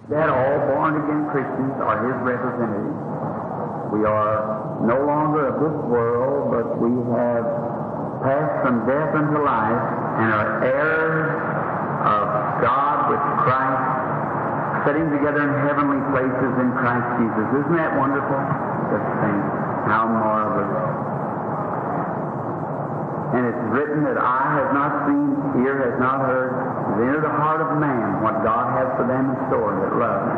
that all born-again Christians are His representatives. We are no longer of this world, but we have passed from death unto life and are heirs of God with Christ, sitting together in heavenly places in Christ Jesus. Isn't that wonderful? Just think how marvelous. And it's written that eye has not seen, ear has not heard, has entered the heart of man what God has for them in store that love Him.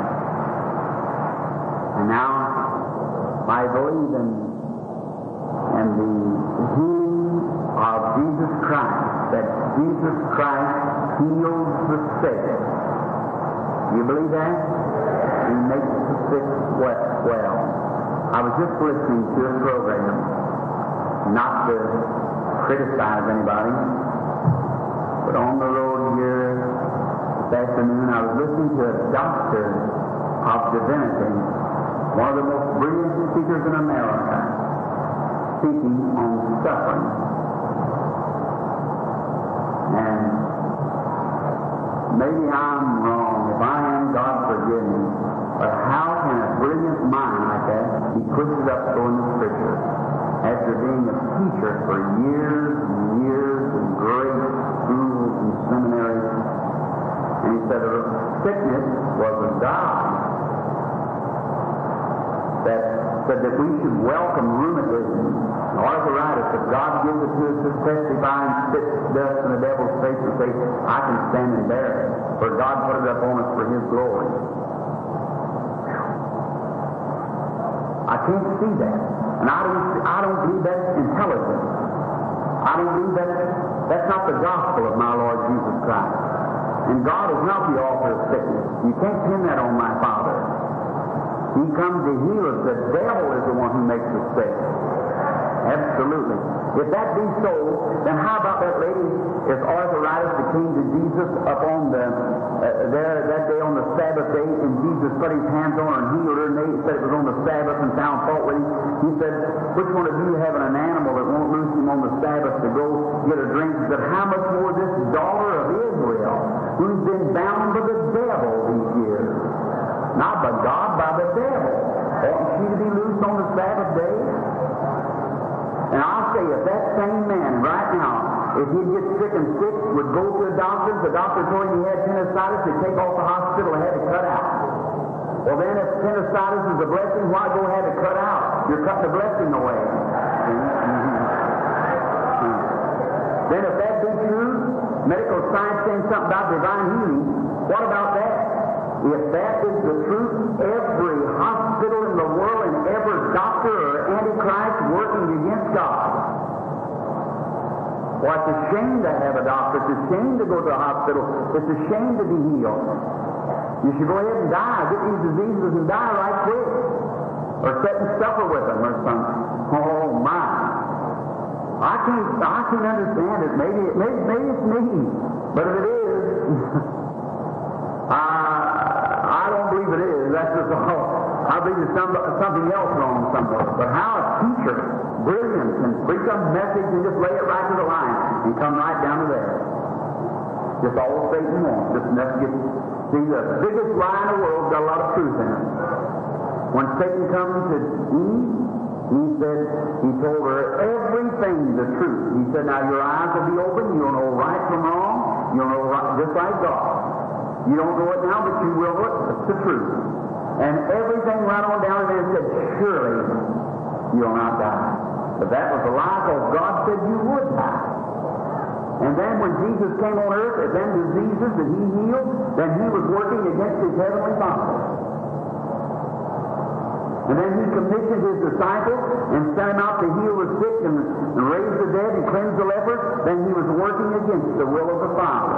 And now, I believe in the healing of Jesus Christ, that Jesus Christ heals the sick. Do you believe that? He makes the sick well. I was just listening to a program, not to criticize anybody, but on the road here this afternoon I was listening to a doctor of divinity, one of the most brilliant speakers in America, speaking on suffering. And maybe I'm wrong. If I am, God forgive me. But how can a brilliant mind like that be twisted up so in the Scripture? After being a teacher for years and years in great schools and seminaries. And he said that sickness was a God that said that we should welcome rheumatism, arthritis. If God gives it to us to testify and spit dust in the devil's face and say, I can stand and bear it. For God put it up on us for His glory. I can't see that. And I don't believe that's intelligent. I don't believe that's not the gospel of my Lord Jesus Christ. And God is not the author of sickness. You can't pin that on my Father. He comes to heal us. The devil is the one who makes us sick. Absolutely. If that be so, then how about that lady, if arthritis that came to Jesus up on there that day on the Sabbath day, and Jesus put His hands on her and healed her, and they said it was on the Sabbath and found fault with Him. He said, which one of you having an animal that won't loose him on the Sabbath to go get a drink? He said, how much more this daughter of Israel, who's been bound by the devil these years? Not by God, by the devil. Oughtn't she to be loosed on the Sabbath day? And I'll say, if that same man right now, if he'd get sick and sick, would go to the doctor told him he had appendicitis, they'd take off the hospital and have it cut out. Well then, if appendicitis is a blessing, why go have it cut out? You're cutting the blessing away. Then if that be true, medical science saying something about divine healing, what about that? If that is the truth, every hospital in the world and every doctor or antichrist working against God. Well, it's a shame to have a doctor. It's a shame to go to a hospital. It's a shame to be healed. You should go ahead and die. Get these diseases and die right quick. Or sit and suffer with them or something. Oh, my. I can't understand it. Maybe it's me. But if it is, I don't believe it is. That's just all. I believe there's something else wrong somewhere. But how a teacher, brilliant, can preach a message and just lay it right to the line and come right down to there. Just all Satan wants. Just enough to get. See, the biggest lie in the world's got a lot of truth in it. When Satan comes to Eve, he told her everything, the truth. He said, now your eyes will be open, you'll know right from wrong, you'll know right, just like God. You don't know it now, but you will know it. It's the truth. And everything right on down there said, surely you'll not die. But that was a lie, because God said you would die. And then when Jesus came on earth, and then diseases that He healed, then He was working against His heavenly Father. And then He commissioned His disciples and sent them out to heal the sick and raise the dead and cleanse the lepers. Then He was working against the will of the Father.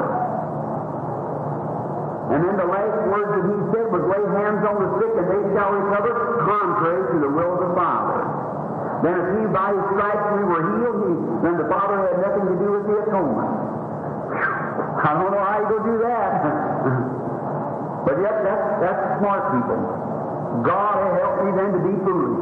And then the last words that He said was, lay hands on the sick and they shall recover, contrary to the will of the Father. Then if He by His stripes we were healed, then the Father had nothing to do with the atonement. I don't know how you go do that. But yet that's smart people. God help me then to be foolish.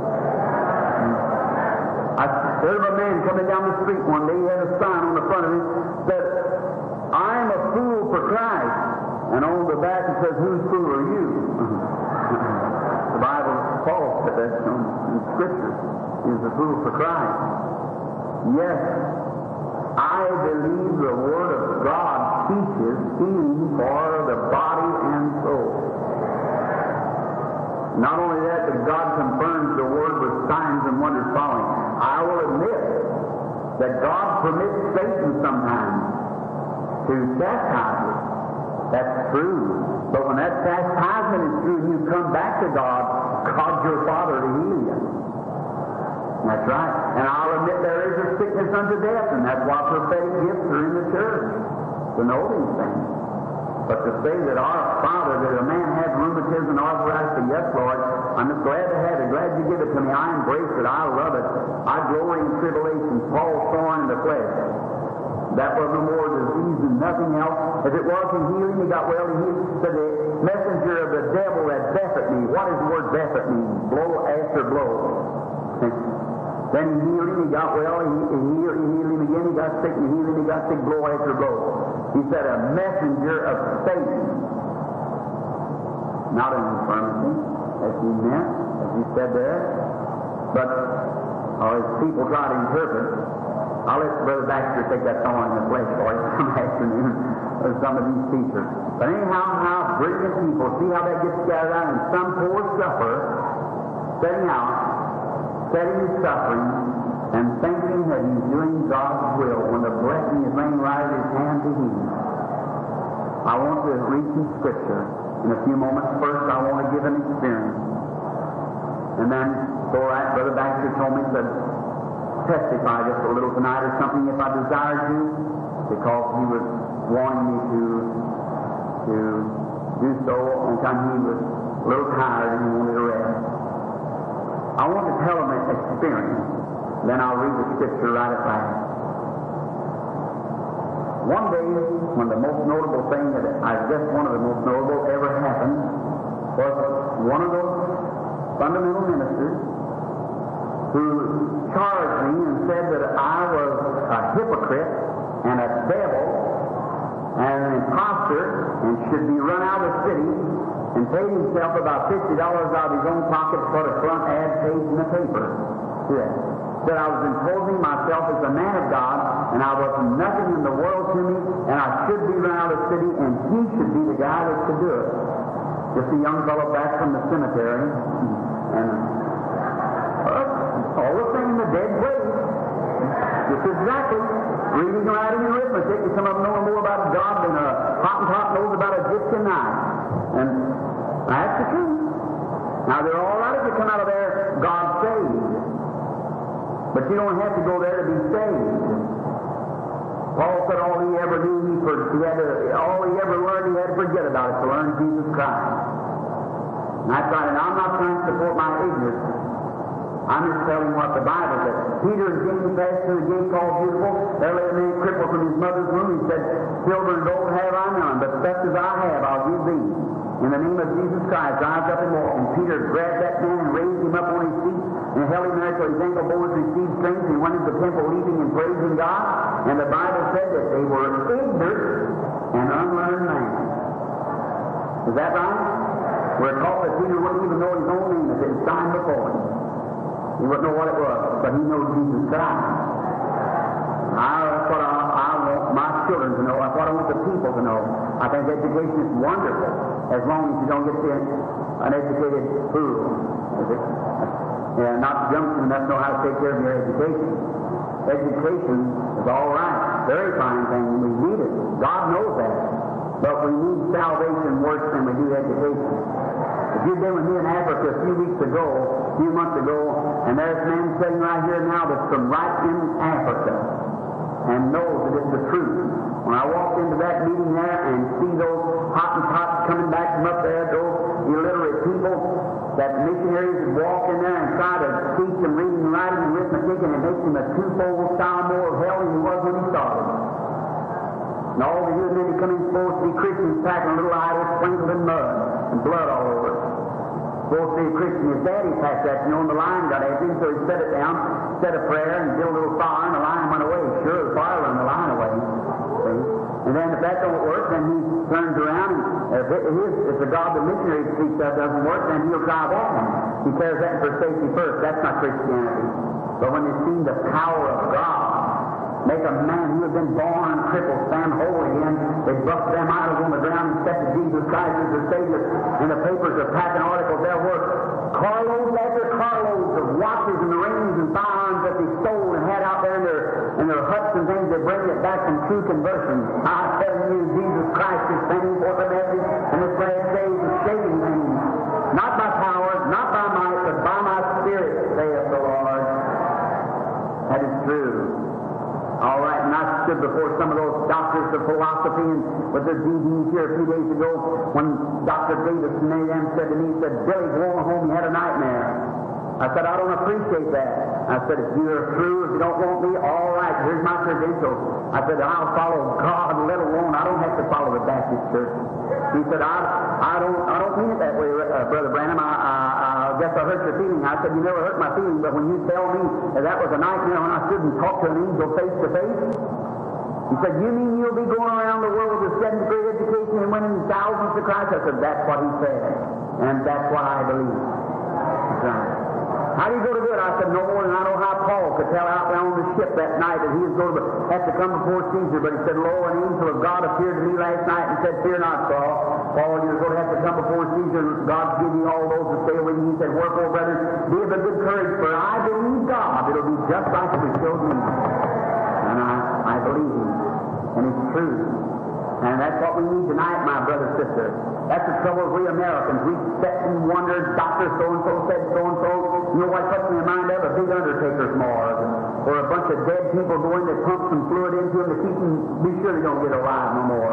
I heard of a man coming down the street one day. He had a sign on the front of him that I'm a fool for Christ. And on the back it says, whose fool are you? The Bible, Paul said that in Scripture, is the fool for Christ. Yes, I believe the Word of God teaches healing for the body and soul. Not only that, but God confirms the Word with signs and wonders following. I will admit that God permits Satan sometimes to chastise us. That's true. But when that chastisement is through and you come back to God, God's your Father to heal you. That's right. And I'll admit there is a sickness unto death, and that's why prophetic gifts are in the church, to know these things. But to say that our Father, that a man had rheumatism and arthritis, say, yes, Lord, I'm just glad to have it, glad you give it to me. I embrace it. I love it. I glory in tribulation, Paul's thorn in the flesh. That was no more disease than nothing else. If it wasn't healing, he got well. He said, the messenger of the devil that buffet me. What does the word buffet mean? Blow after blow. Then he healed him, he got well, he healed him again, he got sick, and he healed him, he got sick, blow after blow. He said, a messenger of Satan. Not an infirmity, as he meant, as he said there. But, as people try to interpret, I'll let Brother Baxter take that thorn in the flesh for you some afternoon of some of these teachers. But anyhow, how brilliant people, see how that gets scattered out, and some poor sufferer setting out, setting his suffering, and thinking that he's doing God's will when the blessing is laying right at his hand to heal. I want to read some Scripture in a few moments. First, I want to give an experience. And then, so right, Brother Baxter told me to testify just a little tonight or something if I desired to, because he was wanting me to do so on time he was a little tired and he wanted to rest. I want to tell him an experience, then I'll read the Scripture right at last. One day, when the most notable thing that I guess one of the most notable ever happened was one of those fundamental ministers who charged me and said that I was a hypocrite and a devil and an imposter and should be run out of the city, and paid himself about $50 out of his own pocket to put a front ad page in the paper. Yeah. That I was imposing myself as a man of God, and I was nothing in the world to me, and I should be run out of the city, and he should be the guy that could do it. Just a young fellow back from the cemetery, and all the thing in the dead place. Just exactly. Reading, writing, and arithmetic, and some of them know more about God than a Hottentot knows about a Egyptian knife. And that's the truth. Now, they're all right if you come out of there, God saved. But you don't have to go there to be saved. Paul said all he ever knew, all he ever learned, he had to forget about it to learn Jesus Christ. And that's right, and I'm not trying to support my ignorance. I'm just telling what the Bible says. Peter and James passed through the gate called Beautiful. There lay a man crippled from his mother's womb. He said, silver and gold have I none, but such as I have I'll give thee. In the name of Jesus Christ, rise up and walk. And Peter grabbed that man and raised him up on his feet and held him there till his ankle bones received strength. He went into the temple leaping and praising God. And the Bible said that they were ignorant and unlearned men. Is that right? We're taught that Peter wouldn't even know his own name if it was signed before him. He wouldn't know what it was, but he knows Jesus Christ. That's what I want my children to know. That's what I want the people to know. I think education is wonderful, as long as you don't get to an educated fool. Yeah, not junction enough to know how to take care of your education. Education is all right. Very fine thing. We need it. God knows that. But we need salvation worse than we do education. If you've been with me in Africa a few months ago, and there's a man sitting right here now that's from right in Africa and knows that it's the truth. When I walked into that meeting there and see those Hottentots coming back from up there, those illiterate people, that missionaries would walk in there and try to teach them reading and writing and arithmetic, and it makes him a twofold style more of hell than he was when he started. And all the good men that come in supposed to be Christians packing a little idol sprinkled in mud and blood all over it. Supposed to be a Christian. His daddy packed that, and the lion got after him, so he set it down, said a prayer, and built a little fire, and the lion went away. Sure, the fire run the lion away. See? And then if that don't work, then he turns around and If the God the missionary speaks of doesn't work, then he'll try that one. He cares that for safety first. That's not Christianity. But when they've seen the power of God make a man who had been born crippled stand whole again, they bust them idols on the ground and accepted Jesus Christ as their Savior, and the papers are packing articles. There were carloads after carloads of watches and rings and firearms that they stole and had out there in their huts and things. They bring it back from true conversion. I tell you, Jesus Christ is sending forth a message in this last days of saving things. Not by power, not by might, but by my Spirit, saith the Lord. That is true. All right, and I stood before some of those doctors of philosophy and with their DVDs here a few days ago when Dr. Davis and many of them said to me, he said, Billy, going home, you had a nightmare. I said, I don't appreciate that. I said, if you're through, if you don't want me, all right, here's my credentials. I said, I'll follow God, let alone, I don't have to follow the Baptist church. He said, I don't mean it that way, Brother Branham. I guess I hurt your feeling. I said, you never hurt my feeling, but when you tell me that was a nightmare when I stood and talked to an angel face to face, he said, you mean you'll be going around the world with a 7th grade education and winning thousands to Christ? I said, that's what he said, and that's what I believe. That's right. How do you go to do it? I said, no more than I know how Paul could tell out there on the ship that night that he was going to have to come before Caesar. But he said, lo, an angel of God appeared to me last night and said, fear not, Saul. Paul, you're going to have to come before Caesar. God give you all those that stay with you. He said, wherefore, brethren, be of a good courage, for I believe God. It'll be just like it showed me. And I believe him. And it's true. And that's what we need tonight, my brother, sister. That's the trouble with we Americans. We sit and wonder, Dr. So-and-so said so-and-so. You know what puts me in mind of? A big undertaker's morgue. Or a bunch of dead people going to pump some fluid into them to keep them, be sure they don't get alive no more.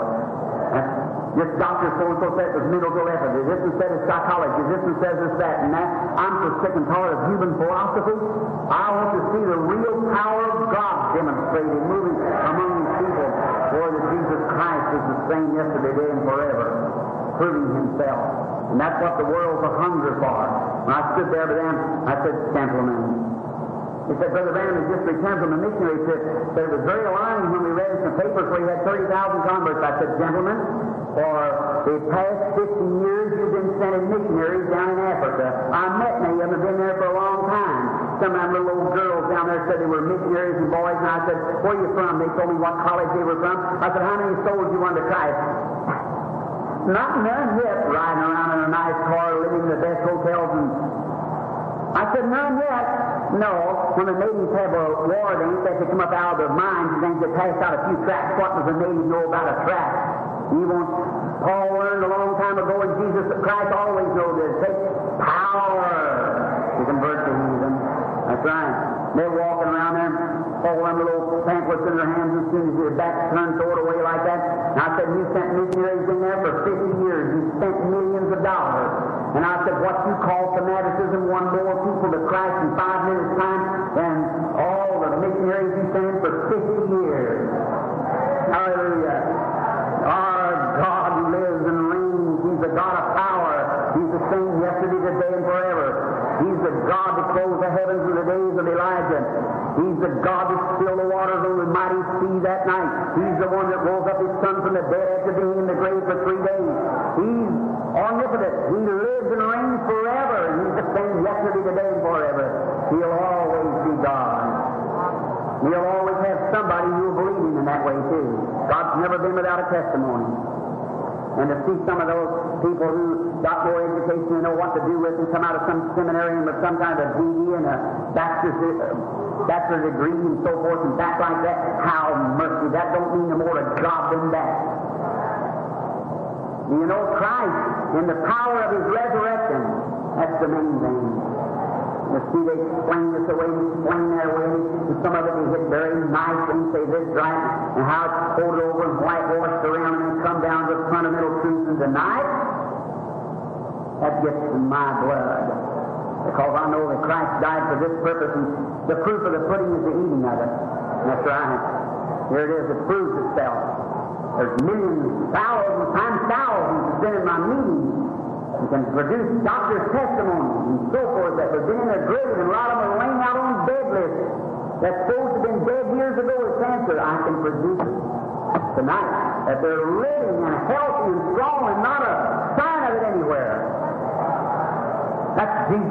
This Dr. So-and-so said it was mental telepathy. This one said it's psychology. This one says it's that and that. I'm so sick and tired of human philosophy. I want to see the real power of God demonstrated, moving among these people. Lord, that Jesus Christ is the same yesterday, today, and forever, proving himself. And that's what the world's a hunger for. When I stood there to them, I said, gentlemen. He said, Brother Branham has just returned from a missionary trip. But it was very alarming when we read in some papers where he had 30,000 converts. I said, gentlemen, for the past 50 years you've been sending missionaries down in Africa. I met many of them, have been there for a long time. Some of them little old girls down there said they were missionaries and boys, and I said, where are you from? They told me what college they were from. I said, how many souls you won to Christ? Not none yet, riding around in a nice car, living in the best hotels. And I said, none yet. No, when the natives have a war, they ain't that they come up out of their minds and things that pass out a few tracts. What does a native know about a tract? Paul learned a long time ago, and Jesus Christ always knows this. It takes power to convert the heathen. That's right. They're walking around there, holding them little pamphlets in their hands, as soon as their backs turned, throw it away like that. And I said, you sent missionaries in there for 50 years. You spent millions of dollars. And I said, what you call fanaticism won more people to Christ in 5 minutes' time than all the missionaries you sent for 50 years. Hallelujah. Our God who lives and reigns, he's the God of power. He's the same yesterday, today, and forever. He's the God that closed the heavens in the days of Elijah. He's the God that stilled the waters on the mighty sea that night. He's the one that rose up his son from the dead after being in the grave for 3 days. He's omnipotent. He lives and reigns forever. He's the same yesterday, today, and forever. He'll always be God. He'll always have somebody who will believe him in that way, too. God's never been without a testimony. And to see some of those people who got more education and know what to do with and come out of some seminary with some kind of a DD and a bachelor's degree and so forth and back like that, how mercy. That don't mean no more to God than that. You know, Christ, in the power of his resurrection, that's the main thing. You see, they explain this away, explain that away, and some of it they hit very nicely and say this right, and how it's folded over and whitewashed around and come down to fundamental truths and deny it. That gets in my blood. Because I know that Christ died for this purpose, and the proof of the pudding is the eating of it. That's right. Here it is, it proves itself. There's millions, thousands times thousands that's been in my meetings. You can produce doctor's testimonies and so forth that were in their grave, and a lot of them are laying out on bed lists that's supposed to have been dead years ago with cancer. I can produce it tonight. That they're living and healthy and strong and not a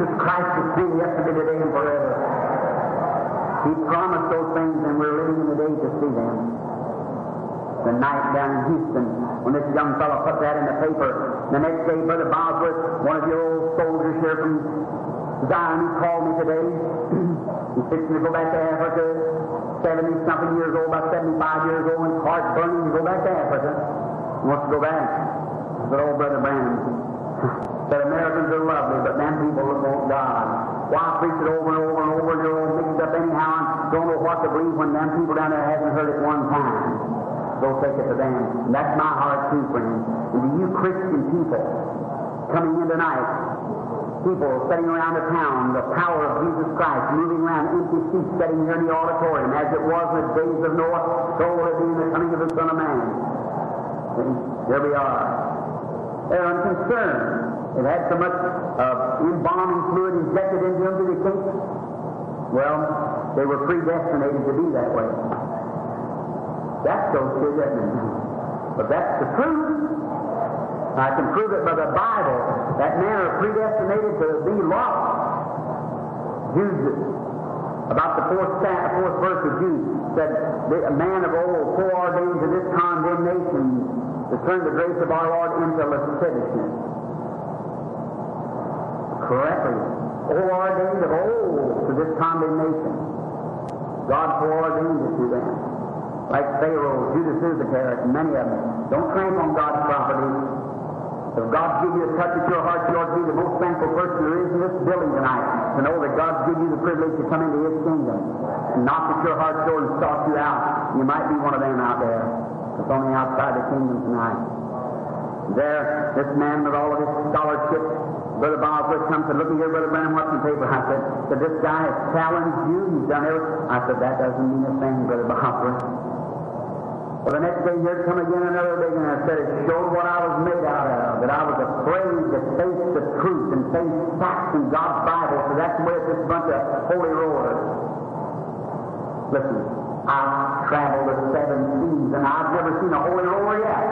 Jesus Christ the same yesterday, today, and forever. He promised those things, and we're living in the day to see them. The night down in Houston, when this young fellow put that in the paper, the next day, Brother Bosworth, one of your old soldiers here from Zion, he called me today. He's fixing to go back to Africa, 70-something years old, about 75 years old, and heart burning to go back to Africa. He wants to go back. But old Brother Branham said, Americans are lovely, but them people that want God. Why preach it over and over and over, and you're all mixed up anyhow, and don't know what to believe when them people down there haven't heard it one time. Go take it to them. And that's my heart too, friends. And to you Christian people coming in tonight, people sitting around the town, the power of Jesus Christ, moving around empty seats, sitting here in the auditorium, as it was in the days of Noah, so will it be in the coming of the Son of Man. See? There we are. They're unconcerned. It had so much embalming fluid injected into them that they can't. Well, they were predestinated to be that way. That's so true, isn't it? But that's the truth. I can prove it by the Bible. That men are predestinated to be lost. Jude, about the fourth verse of Jude, said, a man of old foreordained to this condemnation to turn the grace of our Lord into lasciviousness. Correctly. Foreordained of old to this condemnation. God foreordained it to them. Like Pharaoh, Judas Iscariot, and many of them. Don't trample on God's property. If God gives you a touch at your heart, you ought to be the most thankful person there is in this building tonight. To know that God's given you the privilege to come into His kingdom. And knock at your heart door and stalk you out. You might be one of them out there. It's only outside the kingdom tonight. There, this man with all of his scholarship, Brother Bosworth comes and look here, Brother Branham, what's in the paper? I said, this guy has challenged you. He's done everything. I said, that doesn't mean a thing, Brother Bosworth. Well, the next day here come again another big one. I said, it showed what I was made out of, that I was afraid to face the truth and face facts in God's Bible. So that's the way it's this bunch of holy rollers. Listen, I've traveled the 7 seas, and I've never seen a holy roller yet.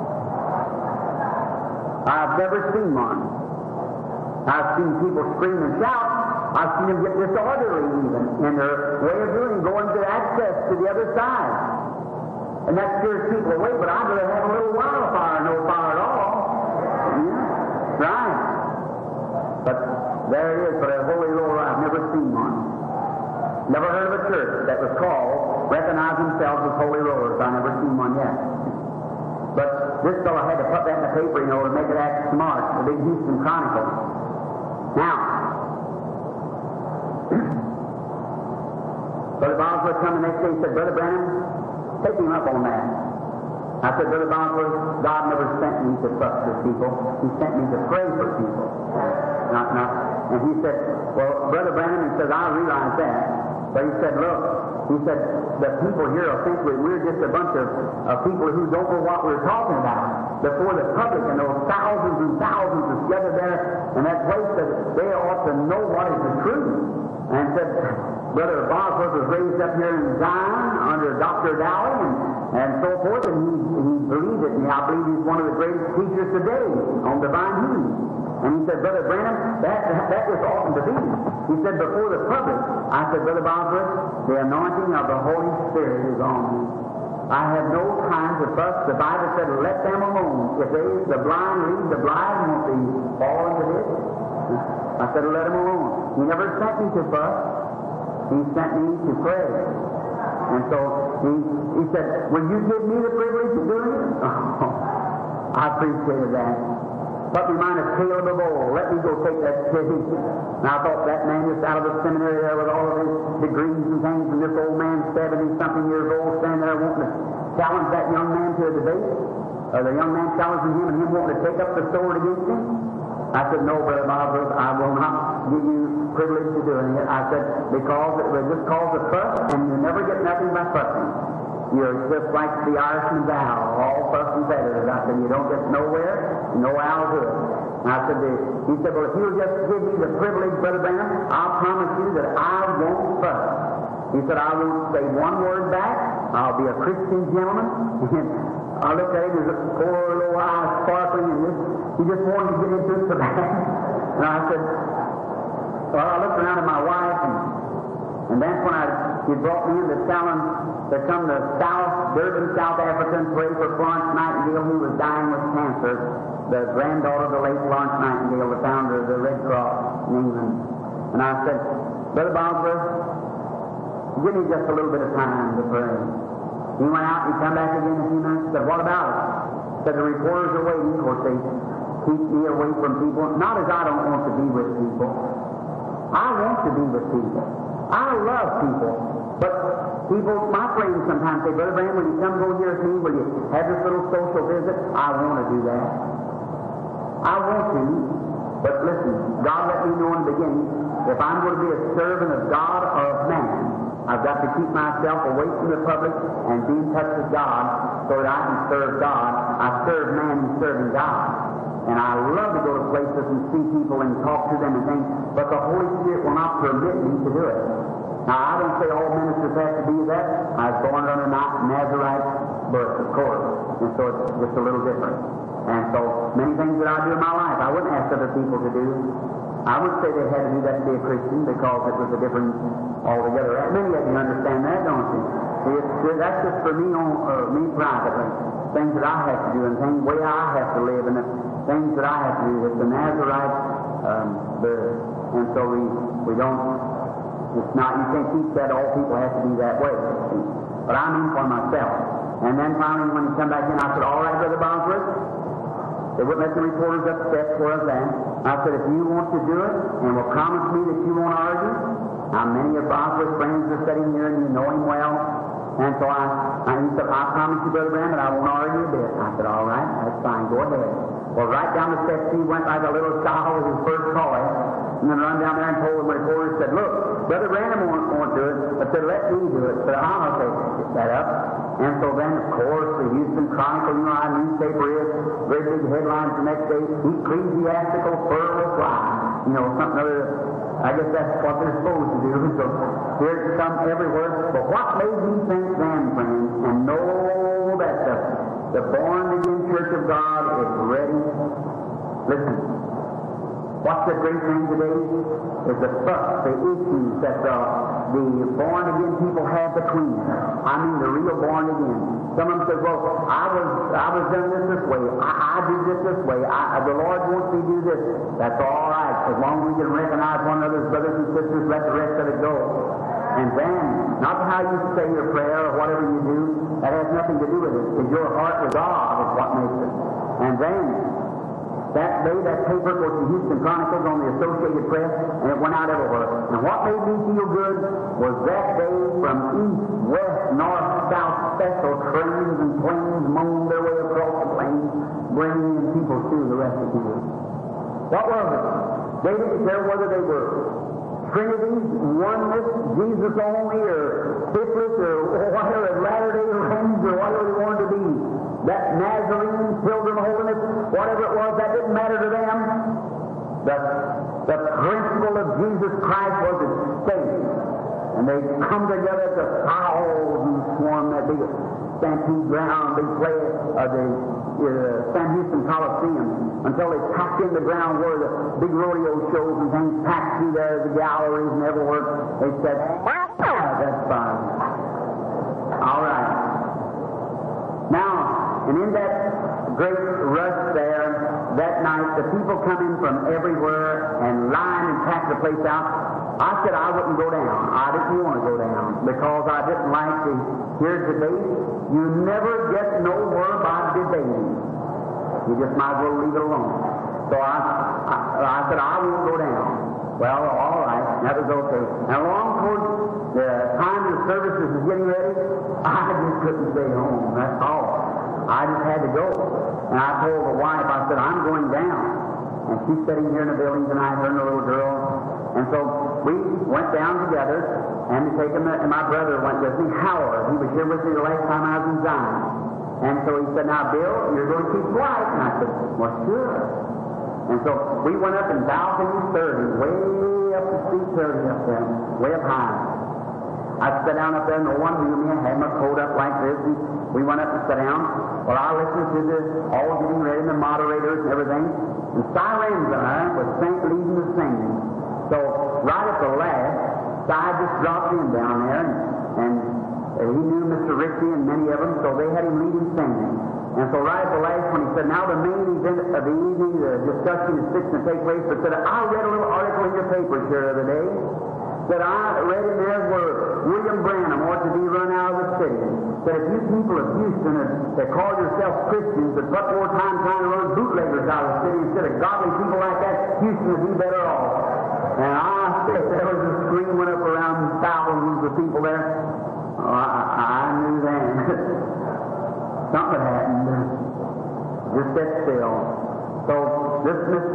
I've never seen one. I've seen people scream and shout. I've seen them get disorderly even in their way of doing, going to access to the other side. And that scares people away, but I'd rather have a little wildfire, no fire at all. Yeah, right. But there it is, but a holy roller, I've never seen one. Never heard of a church that was called, recognize themselves as holy rollers. I've never seen one yet. But this fellow had to put that in the paper, to make it act smart, the big Houston Chronicle. Now, Brother Bosworth come the next day and said, Brother Branham, take him up on that. I said, Brother Bosworth, God never sent me to fuss with people. He sent me to pray for people. And he said, well, Brother Branham says, I realize that. But he said, look, the people here are thinking we're just a bunch of people who don't know what we're talking about. Before the public and those thousands and thousands is gathered there in that place, that they ought to know what is the truth. And said, Brother Bosworth was raised up here in Zion under Dr. Dowling and so forth, and he believed it. And I believe he's one of the greatest teachers today on divine healing. And he said, Brother Branham, that just oughtn't to be. He said, before the public, I said, Brother Bosworth, the anointing of the Holy Spirit is on me. I have no time to fuss. The Bible said, let them alone. If the blind lead the blind, won't they fall into this? I said, let them alone. He never sent me to fuss. He sent me to pray. And so he said, will you give me the privilege of doing it? Oh, I appreciated that. Put me mind of Caleb of old. Let me go take that city. And I thought that man just out of the seminary there with all of his degrees and things, and this old man, 70-something years old, standing there wanting to challenge that young man to a debate. Or the young man challenging him and him wanting to take up the sword against him. I said, no, Brother Bosworth, I will not give you privilege to doing it. I said, because it would just cause a fuss, and you never get nothing by fussing. You're just like the Irishman's owl, all fuss and feathers. I said, you don't get nowhere, no owl to it. And I said, he said, well, if you'll just give me the privilege, Brother Branham, I'll promise you that I won't fuss. He said, I won't say one word back. I'll be a Christian gentleman. I looked at him, his poor little eyes sparkling, and he just wanted to get into it so bad. And I said, Well, I looked around at my wife, and that's when she brought me in to Salem to come to Durban, South Africa, and pray for Florence Nightingale, who was dying with cancer, the granddaughter of the late Florence Nightingale, the founder of the Red Cross in England. And I said, Brother Bosworth, give me just a little bit of time to pray. He went out and he come back again in a few minutes and said, what about it? Said, the reporters are waiting. Of course, they keep me away from people. Not as I don't want to be with people. I want to be with people. I love people. But people, my friends sometimes say, Brother Branham, will you come go here with me? Will you have this little social visit? I want to do that. I want to. But listen, God let me know in the beginning, if I'm going to be a servant of God or of man, I've got to keep myself away from the public and be in touch with God so that I can serve God. I serve man who's serving God. And I love to go to places and see people and talk to them and things, but the Holy Spirit will not permit me to do it. Now, I don't say all ministers have to do that. I was born under Nazarite birth, of course, and so it's just a little different. And so many things that I do in my life, I wouldn't ask other people to do. I would say they had to do that to be a Christian because it was a different altogether. Many of you understand that, don't you? That's just for me, me privately. Things that I have to do and things way I have to live and the things that I have to do with the Nazarite birth. And so we don't. It's not. You can't teach that all people have to be that way. But I mean for myself. And then finally, when he come back in, I said, "All right, Brother Bosworth." They wouldn't let the reporters up steps where I was at. I said, if you want to do it and will promise me that you won't argue, now many of Bosworth's friends are sitting here and you know him well. And so he said, I promise you, Brother Branham, that I won't argue a bit. I said, all right, that's fine, go ahead. Well, right down the steps, he went like a little child with his first toy, and then run down there and told the reporter, said, look, Brother Branham won't do it, but said, let me do it. Said, I'll take that up. And so then, of course, the Houston Chronicle, you know how newspaper is, very big headlines the next day, ecclesiastical fur will fly. You know, something other. I guess that's what they're supposed to do. So here it comes everywhere. But what made me think then, friends, and know that the born-again Church of God is ready? Listen, what's the great thing today? Is the fuss, the issues that the born-again people have between them. I mean the real born-again. Some of them say, well, I was done this way. I did this way. The Lord wants me to do this. That's all right. As long as we can recognize one another's brothers and sisters, let the rest of it go. And then, not how you say your prayer or whatever you do, that has nothing to do with it. Because your heart with God is what makes it. And then, that day, that paper goes to Houston Chronicles on the Associated Press, and it went out everywhere. And what made me feel good was that day from east, west, north, south, special trains and planes moaned their way across the plains, bringing in people to the rest of the world. What was it? They didn't care whether they were Trinity, oneness, Jesus only, or Fifthist, or whatever, Latter-day Friends, or whatever they wanted to be. That Nazarene, Pilgrim Holiness, whatever it was, that didn't matter to them. The principle of Jesus Christ was at stake. And they come together to thousands swarm that big stampede ground, big play of the San Houston Coliseum, until they packed in the ground where the big rodeo shows and things packed through there, the galleries and everywhere. They said, that's fine. All right. Now, and in that great rush there, that night, the people come in from everywhere and line and pack the place out. I said I wouldn't go down. I didn't want to go down because I didn't like to hear debate. You never get nowhere by debating. You just might as well leave it alone. So I said I won't go down. Well, all right, that was okay. Now, along towards the time the services was getting ready, I just couldn't stay home. That's all. I just had to go. And I told the wife, I said, I'm going down. And she's sitting here in the building tonight, her and the little girl. And so we went down together, and my brother went with me, Howard. He was here with me the last time I was in Zion. And so he said, now, Bill, you're going to keep quiet. And I said, well, sure. And so we went up in balcony 30, way up to seat 30 up there, way up high. I sat down up there, no one knew me. I had my coat up like this, and we went up and sat down. Well, I listened to all getting ready, the moderators and everything. And Sirenza was leading the singing. So right at the last, Si just dropped in down there, and he knew Mr. Ritchie and many of them, so they had him lead him singing. And so right at the last one, he said, now the main event of the evening, the discussion is fixing to take place, but said, I read a little article in your papers here the other day, that I read in there where William Branham ought to be run out of the city. That if you people of Houston that call yourselves Christians that put more time trying to run bootleggers out of the city instead of godly people like that, Houston would be better off. And I said there was a scream went up around thousands of people there. Oh, I knew then. Something happened. Just sit still. So this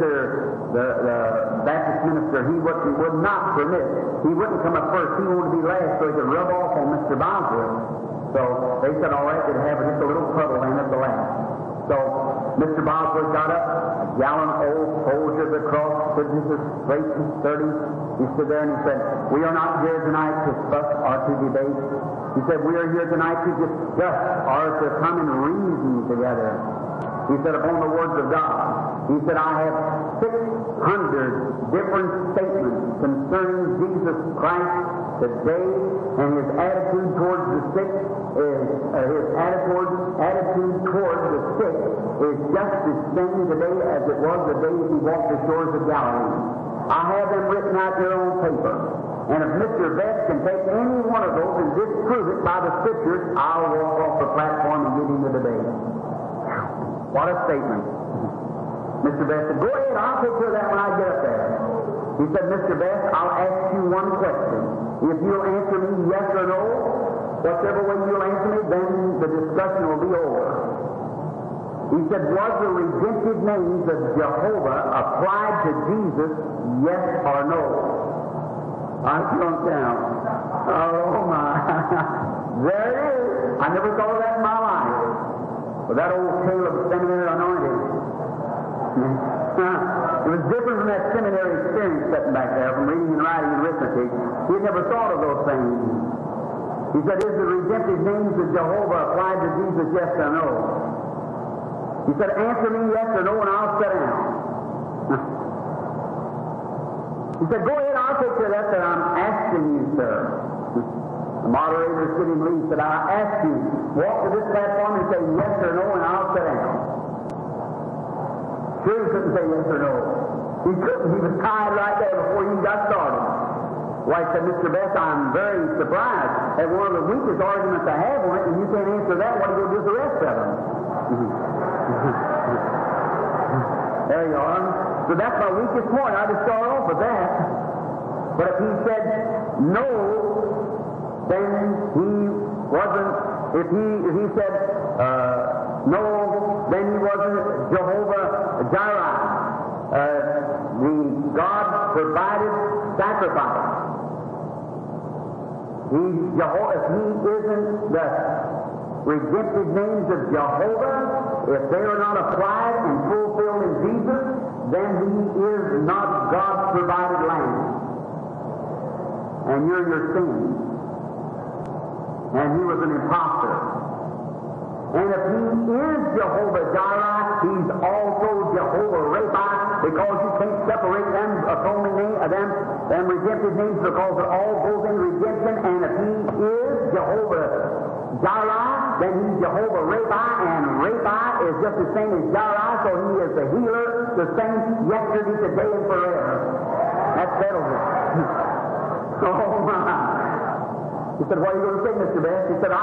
the Baptist minister, he would not permit. He wouldn't come up first. He wanted to be last so he could rub off on Mr. Bosworth. So they said, all right, they'd have just a little puddle in at the last. So Mr. Bosworth got up, a gallant old soldier of the cross, stood just as straight and sturdy. He stood there and he said, we are not here tonight to fuss or to debate. He said, we are here tonight to discuss or to come and reason together. He said, upon the words of God. He said, I have 600 different statements concerning Jesus Christ today, and his attitude towards the sick his attitude towards the sick is just the same today as it was the day he walked the shores of Galilee. I have them written out there on paper. And if Mr. Best can take any one of those and disprove it by the Scriptures, I'll walk off the platform and give him the debate. What a statement. Mr. Best said, go ahead, I'll take care of that when I get up there. He said, Mr. Best, I'll ask you one question. If you'll answer me yes or no, whichever way you'll answer me, then the discussion will be over. He said, was the redemptive names of Jehovah applied to Jesus, yes or no? I jumped down. Oh, my. There it is. I never thought of that in my life. But that old tale of the seminary anointed. It was different from that seminary experience sitting back there from reading and writing and arithmetic. He had never thought of those things. He said, is the redemptive names of Jehovah applied to Jesus, yes or no? He said, answer me yes or no and I'll sit down. He said, go ahead, I'll take care of that I'm asking you, sir. The moderator stood him leave, said, I'll ask you, walk to this platform and say yes or no and I'll sit down. Sure he couldn't say yes or no. He couldn't. He was tied right there before he got started. Why, said Mr. Best, I'm very surprised at one of the weakest arguments I have on it, and you can't answer that. What are you going to do with the rest of them? There you are. So that's my weakest point. I just start off with that. But if he said no, then he wasn't. If he said no, then he wasn't Jehovah Jireh, the God provided sacrifice. If he isn't the redemptive names of Jehovah, if they are not applied and fulfilled in Jesus, then he is not God's provided Lamb. And you're your sin. And he was an impostor. And if he is Jehovah Jireh, he's also Jehovah Rapha, because you can't separate them atoning name of them redemptive names, because it all goes in redemption. And if he is Jehovah Jireh, then he's Jehovah Rapha, and Rapha is just the same as Jireh, so he is the healer, the same yesterday, today, and forever. That settles it. Oh my! He said, what are you going to say, Mr. Best? He said,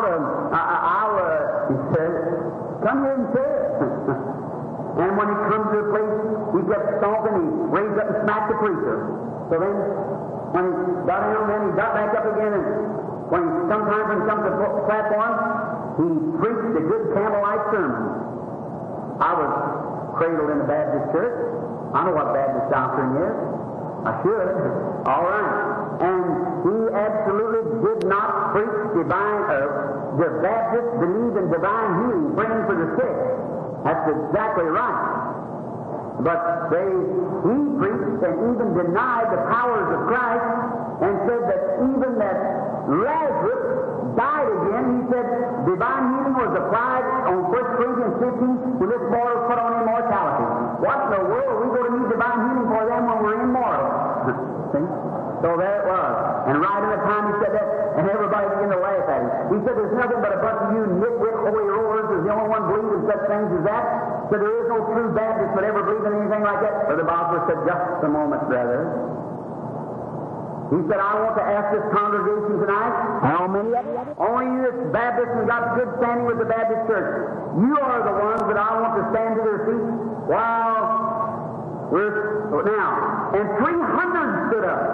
he said, come here and say it. And when he comes to the place, he kept stomping, he raised up and smacked the preacher. So then, when he got down, then he got back up again, and sometimes when he comes to the platform, he preached a good Campbellite sermon. I was cradled in the Baptist church. I know what Baptist doctrine is. I should. All right. And he absolutely did not preach divine. The Baptists believe in divine healing, praying for the sick. That's exactly right. But he preached and even denied the powers of Christ and said that even that Lazarus died again. He said divine healing was applied on 1 Corinthians 15 when this mortal put on immortality. What in the world are we going to need divine healing for them when we're immortal? See? So there it was. And right in the time he said that, and everybody began to laugh at him. He said, there's nothing but a bunch of you nitwit holy rollers is the only one believing such things as that. So there is no true Baptist that ever believed in anything like that. Brother Bosworth said, just a moment, brother. He said, I want to ask this congregation tonight, how many of you? Only you that's Baptist and got good standing with the Baptist church. You are the ones that I want to stand to their feet while we're now. And 300 stood up.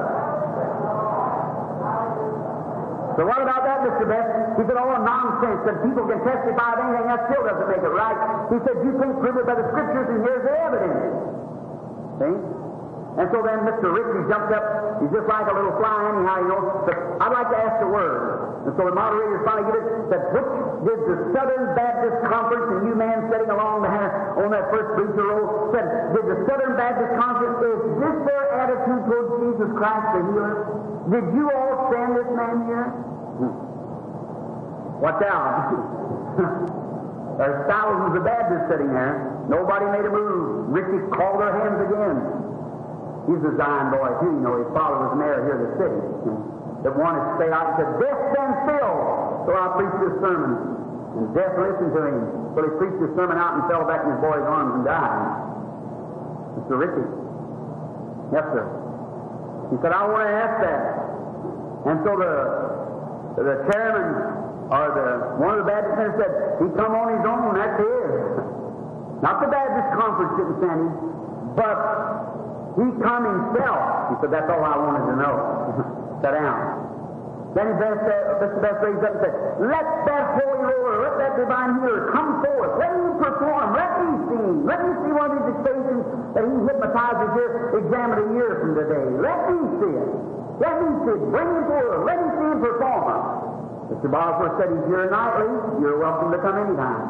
So what about that, Mr. Best? He said, oh, nonsense, that people can testify of anything, that still doesn't make it right. He said, you can't prove it by the Scriptures, and here's the evidence. See? And so then Mr. Ritchie jumped up. He's just like a little fly anyhow, you know. But I'd like to ask a word. And so the moderator finally gave it, that which did the Southern Baptist Conference, and you man sitting along on that first preacher row, said, did the Southern Baptist Conference, is this their attitude towards Jesus Christ the healer? Did you all stand this man here? Watch out. There's thousands of Baptists sitting there. Nobody made a move. Ritchie called their hands again. He's a Zion boy, too. You know, his father was mayor here in the city. That wanted to stay out and said, death stand still. So I preached this sermon. And death listened to him. So he preached his sermon out and fell back in his boy's arms and died. Mr. Ritchie. Yes, sir. He said, I want to ask that. And so the chairman, or one of the Baptist men said, he come on his own, that's his. Not the Baptist Conference didn't send him, but he come himself. He said, that's all I wanted to know. Sit down. Then Mr. Best raised up and said, let that holy roller, let that divine healer come forth. Let me perform. Let me see him. Let me see one of these occasions that he hypnotizes here, examine a year from today. Let me see it. Let me see it. Bring him forward. Let me see him perform. Mr. Bosworth said, he's here nightly. You're welcome to come anytime.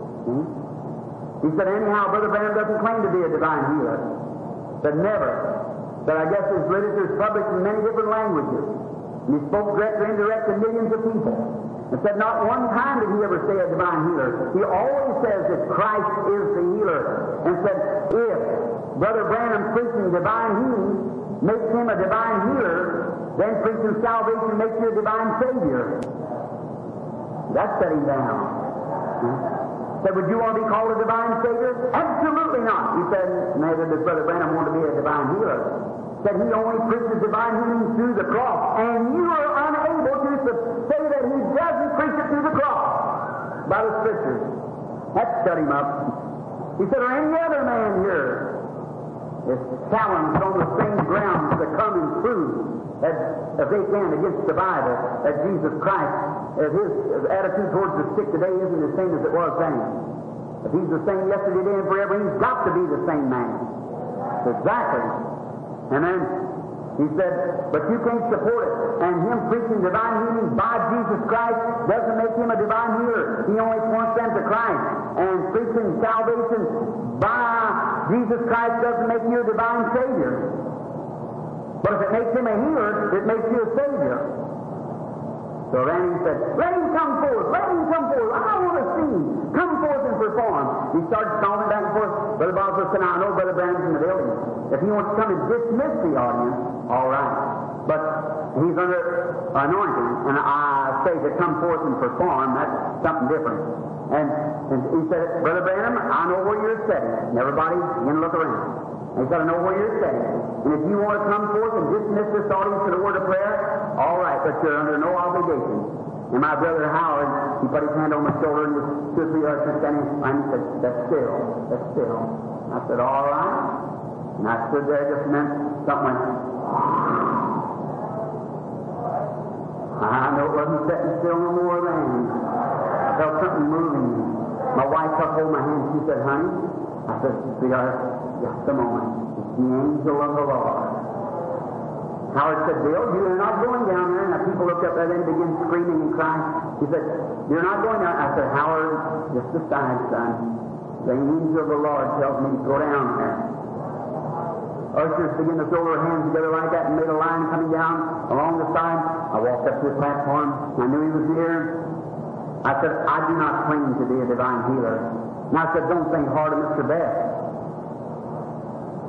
He said, anyhow, Brother Branham doesn't claim to be a divine healer. But never. But I guess his literature is published in many different languages. And he spoke direct or indirect to millions of people. And said not one time did he ever say a divine healer. He always says that Christ is the healer. And said, if Brother Branham preaching divine healing makes him a divine healer, then preaching salvation makes you a divine Savior. That's setting down. Said, would you want to be called a divine Savior? Absolutely not. He said, neither does Brother Branham want to be a divine healer. Said he only preaches divine healing through the cross. And you are unable to say that he doesn't preach it through the cross by the Scriptures. That shut him up. He said, or any other man here is challenged on the same grounds to come and prove that if they can against the Bible that Jesus Christ, if his attitude towards the sick today isn't the same as it was then. If he's the same yesterday, today, and forever, he's got to be the same man. Exactly. And then he said, but you can't support it. And him preaching divine healing by Jesus Christ doesn't make him a divine healer. He only points them to Christ. And preaching salvation by Jesus Christ doesn't make you a divine Savior. But if it makes him a healer, it makes you a Savior. So then he said, let him come forth. Let him come forth. I want to see him. Come forth and perform. He started stomping back and forth. Brother Bosworth said, I know Brother Branham's in the building. If he wants to come and dismiss the audience, all right. But he's under anointing. And I say to come forth and perform, that's something different. And he said, Brother Branham, I know where you're sitting. And everybody begin to look around. And he said, I know where you're sitting. And if you want to come forth and dismiss this audience to the word of prayer, all right, but you're under no obligation. And my brother Howard, he put his hand on my shoulder and was 2 or 3 ushers standing behind me and said, that's still. I said, all right. And I stood there just a minute, something went, I know it wasn't sitting still no more than. I felt something moving. My wife took hold of my hand and she said, honey, I said, sweetheart, just a moment. It's the angel of the Lord. Howard said, Bill, you're not going down there. And the people looked up there and began screaming and crying. He said, you're not going down. I said, Howard, just aside, son. The angel of the Lord tells me to go down there. Ushers began to throw their hands together like that and made a line coming down along the side. I walked up to the platform. I knew he was here. I said, I do not claim to be a divine healer. And I said, don't think hard of Mr. Best.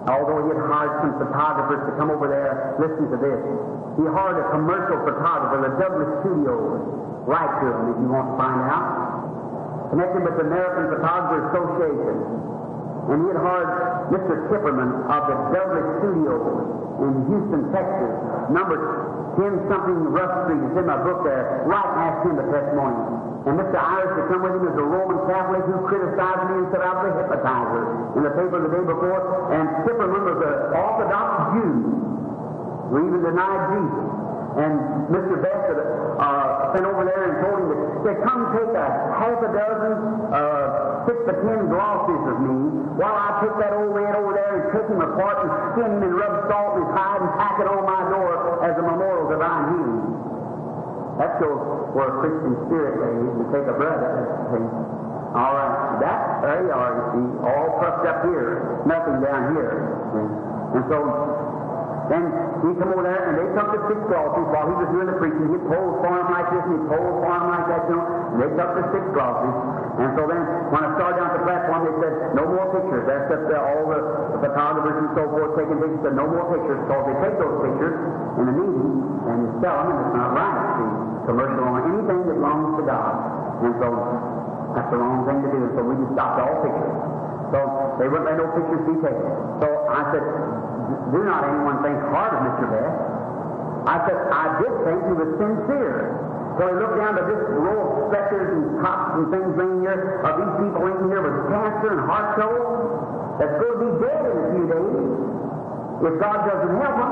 although he had hired some photographers to come over there, listen to this. He hired a commercial photographer, the Douglas Studios. Write to him if you want to find out. Connected with the American Photographer Association. And he had hired Mr. Kipperman of the Douglas Studios in Houston, Texas, number 10-something Rush Street. It's in my book there. Write and ask him a testimony. And Mr. Irish had come with him as a Roman Catholic who criticized me and said I was a hypnotizer in the paper the day before. And Kipperman was an Orthodox Jew who even denied Jesus. And Mr. Best sent over there and told him that, said, come take a half a dozen 6 to 10 glosses of me while I take that old man over there and take him apart and skin him and rub salt in his hide and tack it on my door as a memorial of divine healing. That shows where a Christian spirit lays to take a brother. All right, there you are, you see, all puffed up here, nothing down here. See? And so then he come over there, and they took the 6 glosses while he was doing the preaching. He'd pose for him like this, and he'd pose for him like that, you know. And they took the 6 glosses. And so then, when I started down the platform, they said, no more pictures. That's just all the photographers and so forth taking pictures. Said, no more pictures, because they take those pictures in the meeting, and they sell them, and it's not right. See, commercial on anything that belongs to God. And so, that's the wrong thing to do. So we just stopped all pictures. So they wouldn't let no pictures be taken. So I said, do not anyone think hard of Mr. Best. I said, I did think he was sincere. So he looked down to this row of stretchers and cots and things laying here, of these people laying here with cancer and heart trouble that's going to be dead in a few days if God doesn't help them.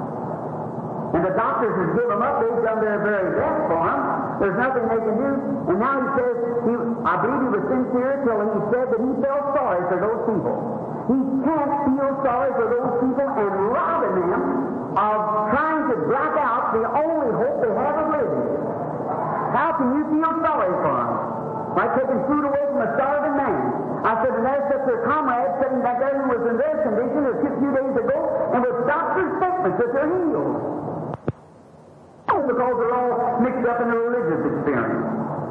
And the doctors have given them up. They've done their very best for him. There's nothing they can do. And now he says, I believe he was sincere till he said that he felt sorry for those people. He can't feel sorry for those people and robbing them of trying to black out the only hope they have of living. How can you feel sorry for them? Like taking food away from a starving man. I said, and there's just their comrade sitting back there who was in their condition a few days ago, and with doctor's statements that they're healed. Because they're all mixed up in a religious experience.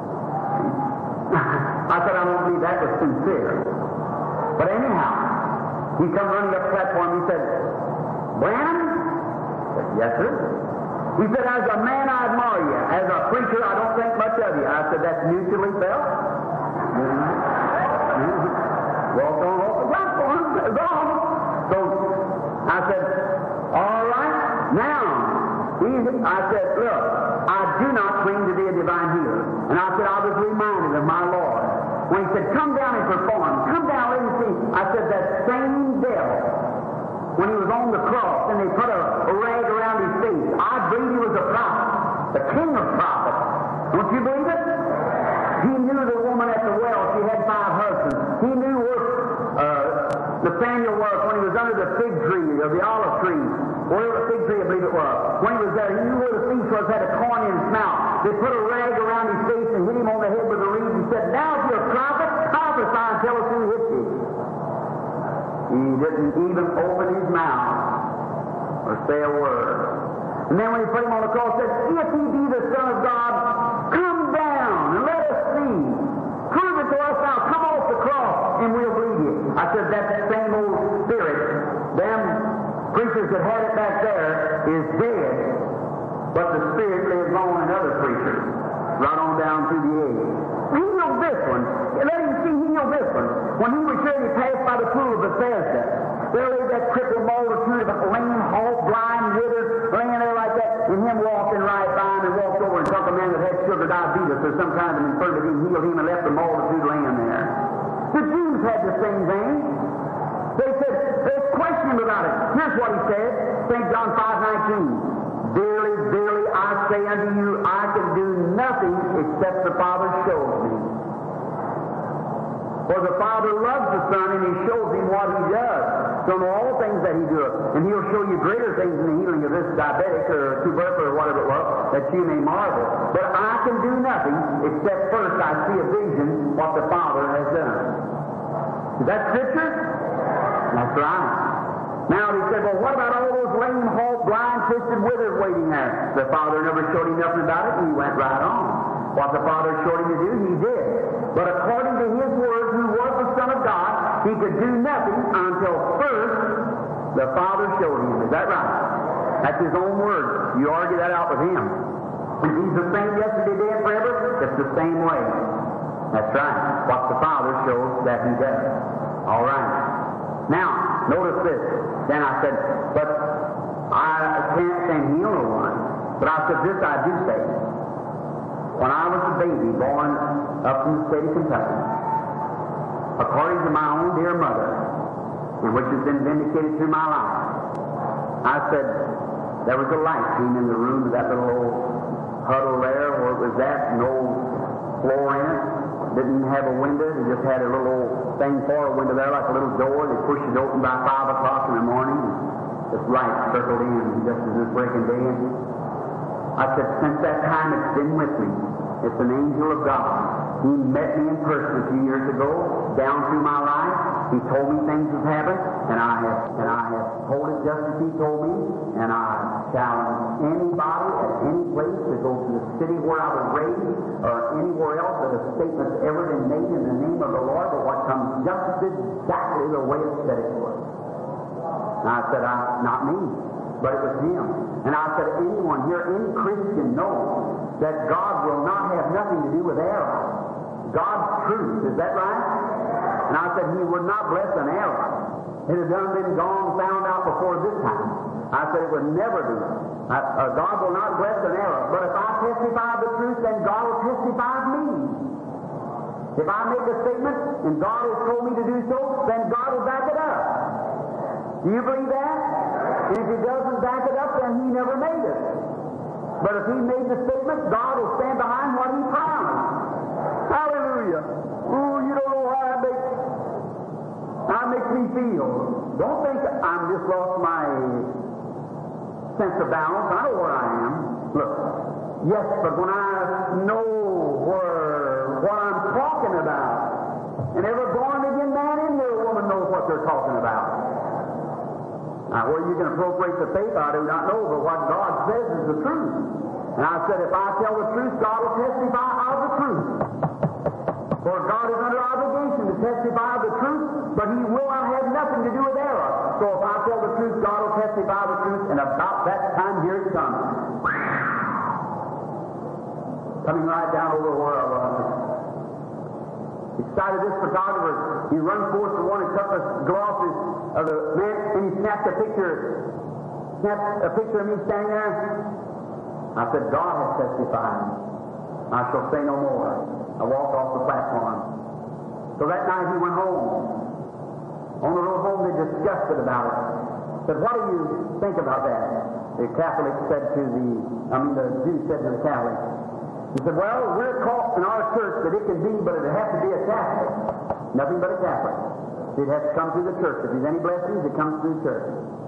I said, I don't believe that was sincere. But anyhow, he come running up the platform, he said, Branham? I said, yes, sir. He said, as a man, I admire you. As a preacher, I don't think much of you. I said, that's mutually felt. Walked on off the platform, gone. So I said, all right, now, I said, look, I do not claim to be a divine healer. And I said, I was reminded of my Lord. When he said, come down and perform, come down, let me see. I said, that same devil, when he was on the cross, and they put a rag around his face, I believe he was a prophet, the king of prophets. Don't you believe it? He knew the woman at the well, she had 5 husbands. He knew where Nathaniel was when he was under the fig tree, or the olive tree. Wherever the fig tree, I believe it was. When he was there, he knew where the thief was, had a corn in his mouth. They put a rag around his face and hit him on the head with a reed and said, now if you're a prophet, prophesy and tell us who hit you. He didn't even open his mouth or say a word. And then when he put him on the cross, he said, if he be the Son of God, come down and let us see. Prove it to us now. Come off the cross and we'll believe you. I said, that same old spirit, them preachers that had it back there is dead, but the Spirit lives on in other preachers, right on down through the age. Heal this one. Let him see heal this one. When he was sure he passed by the pool of Bethesda, there lay that crippled multitude of lame, halt, blind, withered, laying there like that, and him walking right by him and walked over and took a man that had sugar diabetes or some kind of an infirmity and healed him and left the multitude laying there. The Jews had the same thing. They said, there's question about it. Here's what he said, St. John 5:19. Verily, verily, I say unto you, I can do nothing except the Father shows me. For the Father loves the Son, and He shows Him what He does. So know all things that He does. And He'll show you greater things in the healing of this diabetic or tubercular or whatever it was, that you may marvel. But I can do nothing except first I see a vision what the Father has done. Is that Scripture? That's right. Now he said, well, what about all those lame, halt, blind, twisted, withered waiting there? The Father never showed him nothing about it, and he went right on. What the Father showed him to do, he did. But according to his word, who was the Son of God, he could do nothing until first the Father showed him. Is that right? That's his own word. You argue that out with him. If he's the same yesterday, today, and forever, it's the same way. That's right. What the Father shows that he does. All right. Now, notice this. Then I said, but I can't heal no one. But I said, this I do say. When I was a baby born up in the state of Kentucky, according to my own dear mother, and which has been vindicated through my life, I said, there was a light came in the room of that little old huddle there where it was that, no floor in it. Didn't have a window. They just had a little old thing for a window there, like a little door. They pushed it open by 5 o'clock in the morning. And this light circled in just as it's breaking day. I said, since that time it's been with me. It's an angel of God. He met me in person a few years ago, down through my life. He told me things have happened, and I have told it just as he told me. And I challenge anybody at any place to go to the city where I was raised or anywhere else that a statement's ever been made in the name of the Lord, but what comes just exactly the way it said it was. And I said, not me, but it was him. And I said, anyone here, any Christian knows that God will not have nothing to do with error. God's truth, is that right? And I said, he would not bless an error. It had done been gone, found out before this time. I said, it would never be. God will not bless an error. But if I testify the truth, then God will testify of me. If I make a statement, and God has told me to do so, then God will back it up. Do you believe that? And if he doesn't back it up, then he never made it. But if he made the statement, God will stand behind what he promised. Hallelujah. Ooh, you don't know how that makes me feel. Don't think I'm just lost my sense of balance. I know where I am. Look, yes, but when I know what I'm talking about, and every born-again man in there, woman knows what they're talking about. Now, where you can appropriate the faith, I do not know, but what God says is the truth. And I said, if I tell the truth, God will testify of the truth. For God is under obligation to testify of the truth, but he will not have nothing to do with error. So if I tell the truth, God will testify of the truth, and about that time, here it comes. Coming right down over where I was. Excited this photographer, he runs forth to one and took the glasses of the man, and he snapped a picture of me standing there. I said, God has testified. I shall say no more. I walked off the platform. So that night he went home. On the road home they discussed it about it. Said, what do you think about that? The Jew said to the Catholic, he said, well, we're taught in our church that it can be, but it'd have to be a Catholic. Nothing but a Catholic. It has to come through the church. If there's any blessings, it comes through the church.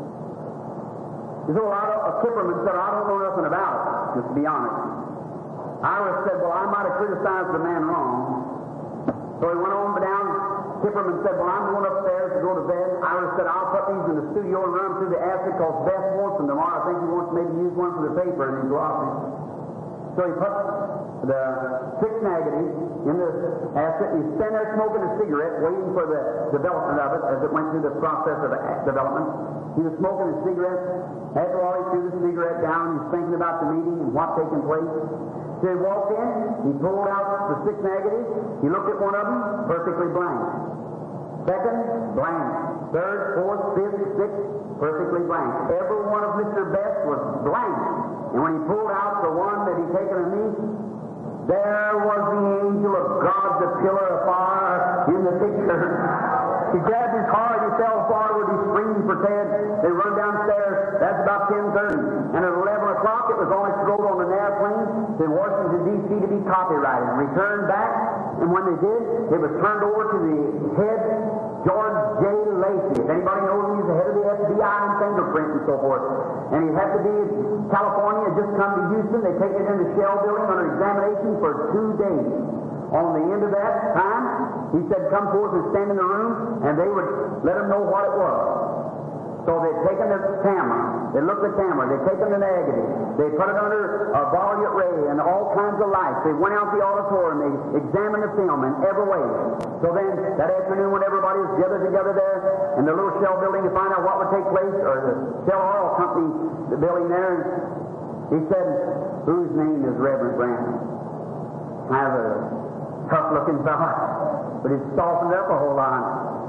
So a Kipperman said, I don't know nothing about it, just to be honest. Iris said, well, I might have criticized the man wrong. So he went on down. Kipperman said, well, I'm going upstairs to go to bed. Iris said, I'll put these in the studio and run them through the acid because Beth wants them tomorrow. I think he wants to maybe use one for the paper and he's glossy. So he put the 6 negatives in the acid. He's standing there smoking a cigarette, waiting for the development of it as it went through the process of development. He was smoking a cigarette. After all, he threw the cigarette down. He's thinking about the meeting and what's taking place. So he walked in. He pulled out the 6 negatives. He looked at one of them, perfectly blank. Second, blank. Third, fourth, fifth, sixth, perfectly blank. Every one of Mr. Best was blank. And when he pulled out the one that he'd taken of me, there was the angel of God, the pillar of fire in the picture. He grabbed his car and he fell forward. He screamed for Ted. They run downstairs. That's about 10:30. And at 11 o'clock, it was only thrown on an airplane to Washington, D.C. to be copyrighted. Returned back, and when they did, it was turned over to the head, George J. Lacey. If anybody knows him, he's the head of the FBI and fingerprint and so forth. And he had to be in California, just come to Houston. They take it in the Shell building under examination for 2 days. On the end of that time, he said, come forth and stand in the room, and they would let him know what it was. So they'd taken the camera, they looked at the camera, they'd taken the negative, they put it under a violet ray and all kinds of lights. They went out the auditorium, they examined the film in every way. So then, that afternoon when everybody was gathered together there in the little shell building to find out what would take place, or the Shell Oil Company building there, he said, whose name is Reverend Branham? Kind of a tough-looking fellow, but he's softened up a whole lot.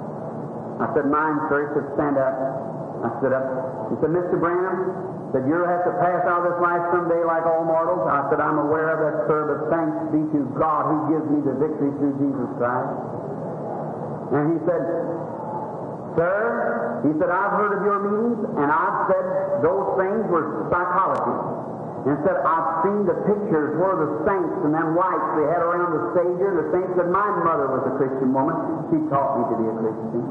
I said, mine, sir. He said, stand up. I stood up. He said, Mr. Branham, said, you'll have to pass out of this life someday like all mortals. I said, I'm aware of that, sir, but thanks be to God who gives me the victory through Jesus Christ. And he said, sir, he said, I've heard of your meetings, and I've said those things were psychology. And said, I've seen the pictures where the saints and them lights they had around the Savior. The saints said, my mother was a Christian woman. She taught me to be a Christian.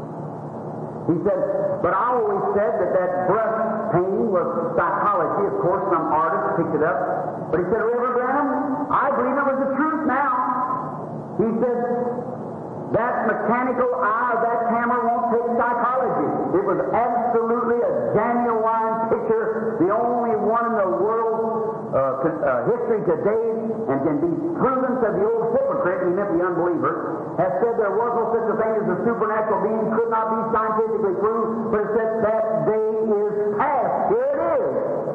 He said, but I always said that brush painting was psychology. Of course, some artists picked it up. But he said, Reverend Branham, I believe it was the truth now. He said, that mechanical eye of that camera won't take psychology. It was absolutely a genuine picture, the only one in the world's history today, and can be proven to the old hypocrite, he meant the unbeliever, has said there was no such a thing as a supernatural being, could not be scientifically proved, but it said that day is past. Here it is.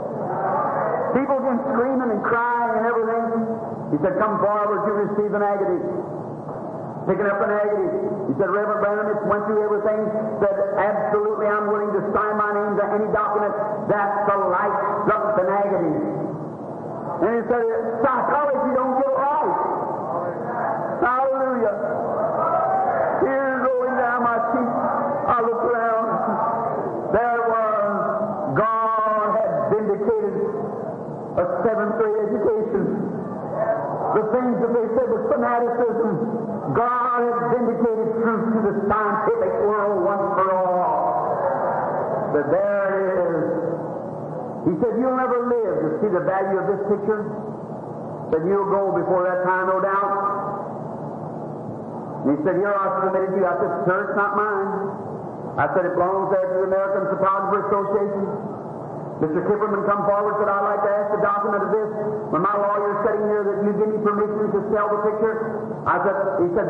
People been screaming and crying and everything. He said, come forward to receive an agony. Picking up an agony. He said, Reverend Branham, it went through everything, said, absolutely, I'm willing to sign my name to any document. That's the light struck the agony. And he said, psychology don't get it right. Hallelujah. Tears rolling down my cheeks. I looked around. There was, God had vindicated a 7th grade education. The things that they said was fanaticism, God has vindicated truth to the scientific world once for all. But there it is. He said, you'll never live to see the value of this picture. But you'll go before that time, no doubt. And he said, here I submitted you. I said, sir, it's not mine. I said, it belongs there to the American Photographer Association. Mr. Kipperman come forward and said, I'd like to ask the document of this. When my lawyer's sitting here, that you give me permission to sell the picture. He said,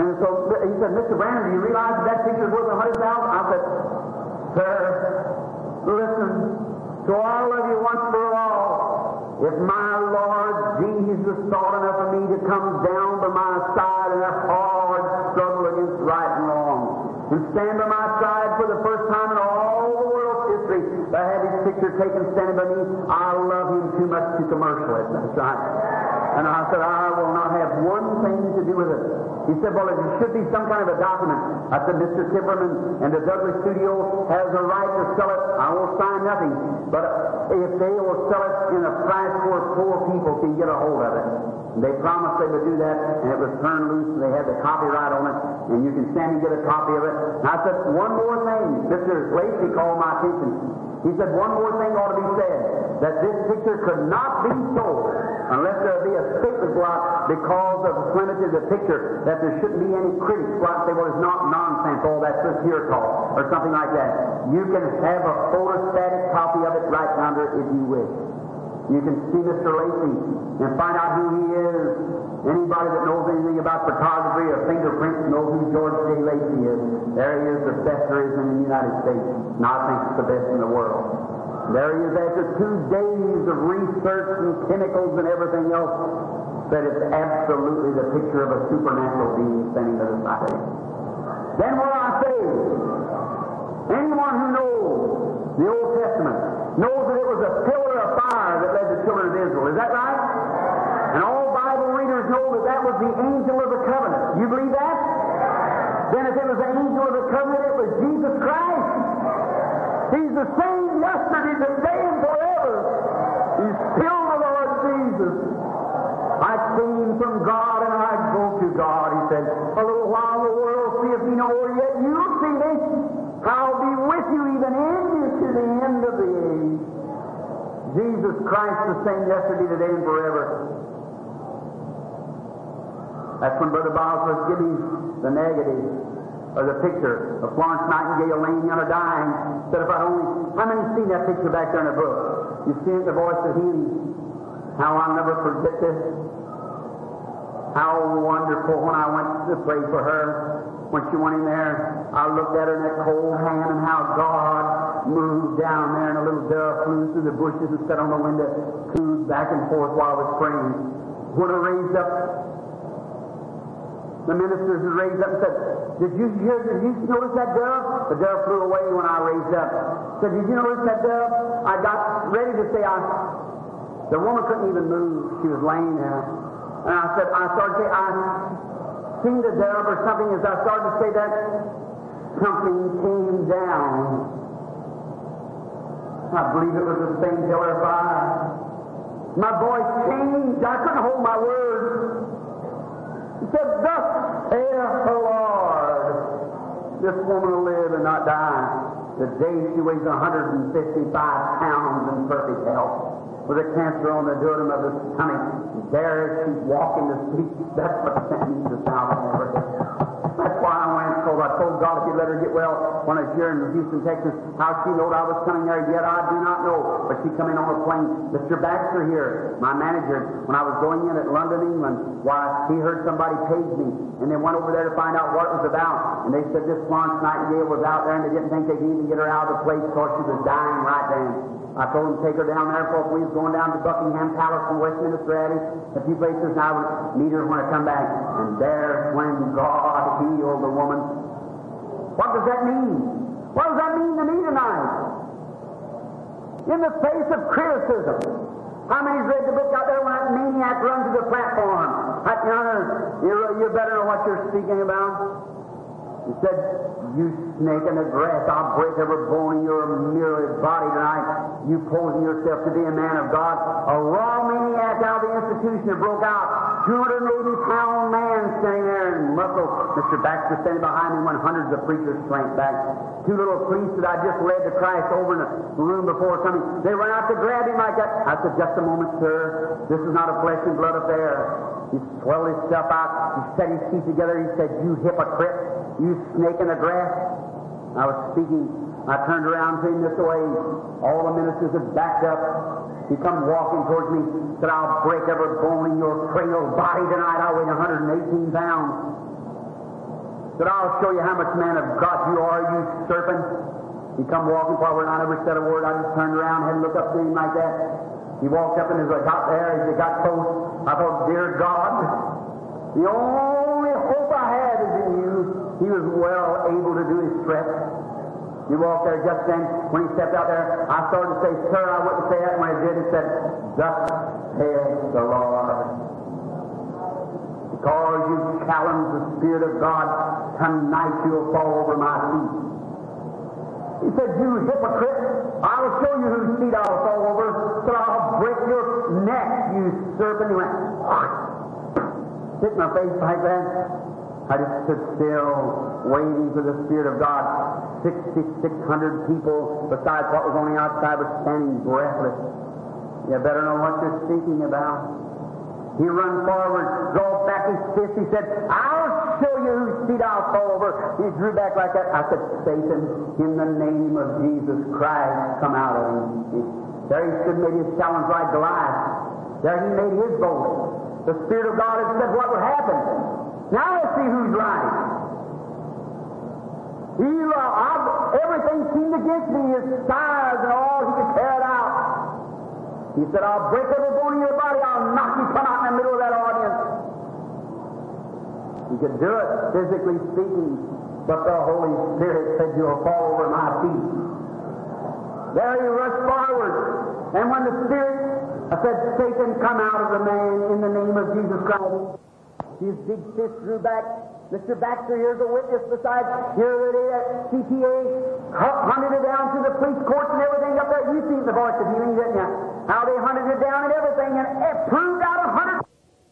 Mr. Branham, do you realize that picture is worth $100,000? I said, sir, listen, to all of you once for all, if my Lord Jesus thought enough of me to come down to my side in a hard struggle against right and wrong, and stand by my side for the first time in all the world's history, to have his picture taken standing by me, I love him too much to commercial it. That's right. And I said, I will not have one thing to do with it. He said, well, it should be some kind of a document. I said, Mr. Kipperman and the Douglas Studio has a right to sell it. I won't sign nothing. But if they will sell it in a price where poor people can get a hold of it. And they promised they would do that, and it was turned loose, and they had the copyright on it, and you can stand and get a copy of it. And I said, one more thing. Mr. Lacey called my attention. He said, one more thing ought to be said, that this picture could not be sold unless there be a statement block because of the clemency of the picture, that there shouldn't be any critics block say, well, it's not nonsense, all that's just here talk, or something like that. You can have a photostatic copy of it right yonder if you wish. You can see Mr. Lacey and find out who he is. Anybody that knows anything about photography or fingerprints knows who George J. Lacey is. There he is, the best there is in the United States. And I think it's the best in the world. There he is after 2 days of research and chemicals and everything else, that it's absolutely the picture of a supernatural being standing to the side of him. Then what I say, anyone who knows the Old Testament knows that it was a pillar of fire that led the children of Israel. Is that right? And all Bible readers know that that was the angel of the covenant. You believe that? Then if it was the angel of the covenant, it was Jesus Christ. He's the same yesterday, today, and forever. He's still the Lord Jesus. I came from God and I go to God, he said. A little while the world seeth me no more, yet you'll see me. I'll be with you even in you to the end of the age. Jesus Christ the same yesterday, today, and forever. That's when Brother Bosworth gave me the negative. or the picture of Florence Nightingale laying yonder dying. Said if I only, how many seen that picture back there in the book? You've seen it, the voice of healing. How I'll never forget this. How wonderful when I went to pray for her. When she went in there, I looked at her in that cold hand and how God moved down there and a little dove flew through the bushes and sat on the window, cooed back and forth while I was praying. When I raised up, the ministers had raised up and said, did you notice that dove? The dove flew away when I raised up. Said, did you notice that dove? I got ready to say, the woman couldn't even move. She was laying there. And I started to say, I seen the dove or something. As I started to say that, something came down. I believe it was the same pillar of fire. My voice changed. I couldn't hold my words. He said, thus saith the Lord, this woman will live and not die. Today she weighs 155 pounds in perfect health, with a cancer on the duodenum of the stomach. There she's walking the streets. That's what sent me to South Africa. That's why I went. So I told God if He'd let her get well when I was here in Houston, Texas. How she knowed I was coming there, yet I do not know. But she come in on a plane. Mr. Baxter here, my manager, when I was going in at London, England, why, he heard somebody page me, and they went over there to find out what it was about. And they said this Florence Nightingale was out there, and they didn't think they could even get her out of the place because she was dying right then. I told them to take her down there, for we was going down to Buckingham Palace from Westminster Abbey, a few places, and I would meet her when I come back. And there's when God healed the woman. What does that mean? What does that mean to me tonight? In the face of criticism. How many's read the book out there when that maniac runs to the platform? You better know what you're speaking about. He said, you snake in the grass, I'll break every bone in your myriad body tonight. You posing yourself to be a man of God. A raw maniac out of the institution that broke out. 280-pound man standing there in muscle. Mr. Baxter standing behind me when hundreds of preachers shrank back. Two little priests that I just led to Christ over in the room before coming. They ran out to grab him like that. I said, just a moment, sir. This is not a flesh and blood affair. He swelled his stuff out. He set his teeth together. He said, you hypocrite. You snake in the grass. I was speaking. I turned around to him this way. All the ministers had backed up. He come walking towards me. Said, I'll break every bone in your cranial body tonight. I weigh 118 pounds. Said, I'll show you how much man of God you are, you serpent. He come walking forward, and I never said a word. I just turned around, had to look up to him like that. He walked up, and as I got there, as he got close, I thought, dear God, the only hope I had is in you. He was well able to do his threat. He walked there just then. When he stepped out there, I started to say, sir, I wouldn't say that. When I did, he said, thus saith the Lord. Because you challenge the Spirit of God, tonight you'll fall over my feet. He said, you hypocrite, I will show you whose feet I will fall over, so I'll break your neck, you serpent. He went, hit my face like that. I just stood still, waiting for the Spirit of God. 6,600 people, besides what was on the outside, were standing breathless. You better know what you're speaking about. He run forward, drove back his fist. He said, I'll show you whose feet I'll fall over. He drew back like that. I said, Satan, in the name of Jesus Christ, come out of him. There he stood, made his challenge like Goliath. There he made his boast. The Spirit of God had said what would happen. Now let's see who's right. Everything seemed against me, his size and all, he could tear it out. He said, I'll break every bone in your body, I'll knock you come out in the middle of that audience. He could do it, physically speaking, but the Holy Spirit said, you'll fall over my feet. There he rushed forward, and when the Spirit said, Satan, come out of the man in the name of Jesus Christ. His big fist drew back. Mr. Baxter, here's a witness besides. Here it is at CPA, hunted it down to the police courts and everything up there. You've seen the voice of healing, didn't you? How they hunted it down and everything, and it proved out 100.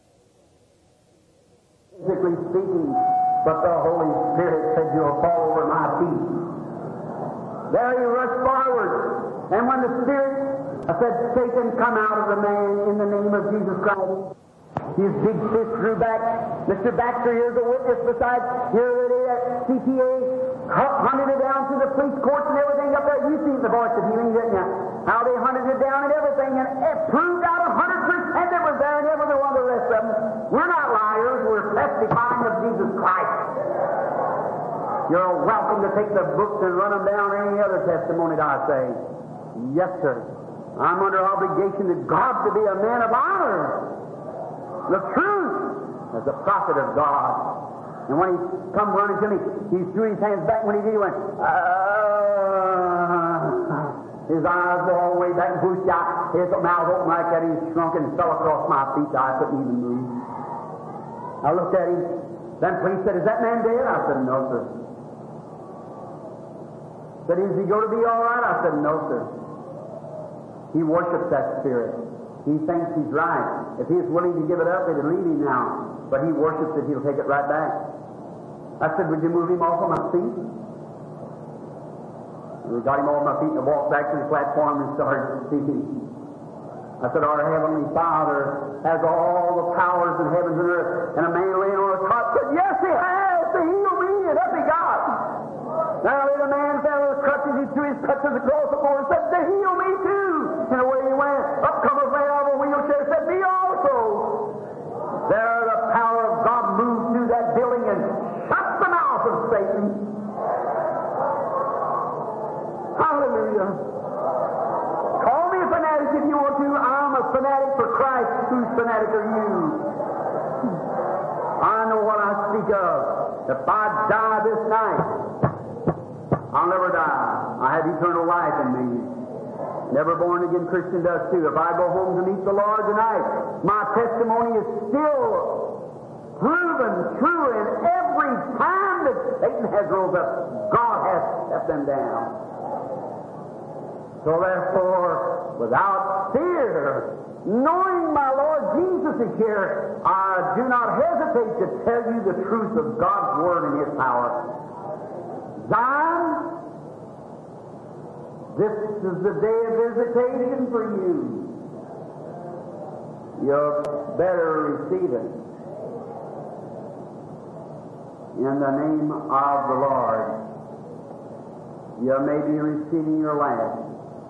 Physically speaking, but the Holy Spirit said, you'll fall over my feet. There he rushed forward, and when the Spirit said, Satan, come out of the man in the name of Jesus Christ. His big fist drew back. Mr. Baxter, here's a witness besides. Here it is at CTA. Hunted it down to the police courts and everything up there. You seen the voice of healing, didn't you? How they hunted it down and everything, and it proved out 100% it was there, and every one of the rest of them. We're not liars. We're testifying of Jesus Christ. You're welcome to take the books and run them down or any other testimony that I say. Yes, sir. I'm under obligation to God to be a man of honor. The truth as a prophet of God. And when he come running to me, he threw his hands back. When he did, he went, his eyes were all the way back and pushed out. His mouth opened like that. He shrunk and fell across my feet. I couldn't even move. I looked at him. Then police said, "Is that man dead?" I said, "No, sir." Said, "Is he going to be all right?" I said, "No, sir." He worships that spirit. He thinks he's right. If he's willing to give it up, it'll leave him now. But he worships it, he'll take it right back. I said, "Would you move him off of my feet?" We got him off my feet and walked back to the platform and started speaking. I said, "Our Heavenly Father has all the powers in heavens and earth." And a man laying on a cot said, "Yes, he has, to heal me." And up he got. Now then a man fell with crutches. He threw his crutches across the floor and said, "To heal me too." And away he went. Up come a man out of a wheelchair and said, "Me also." There the power of God moved through that building and shut the mouth of Satan. Hallelujah. Call me a fanatic if you want to. I'm a fanatic for Christ. Whose fanatic are you? I know what I speak of. If I die this night, I'll never die. I have eternal life in me. Never born again Christian does too. If I go home to meet the Lord tonight, my testimony is still proven true, and every time that Satan has rose up, God has set them down. So therefore, without fear, knowing my Lord Jesus is here, I do not hesitate to tell you the truth of God's Word and His power. Zion, this is the day of visitation for you. You better receive it. In the name of the Lord, you may be receiving your last.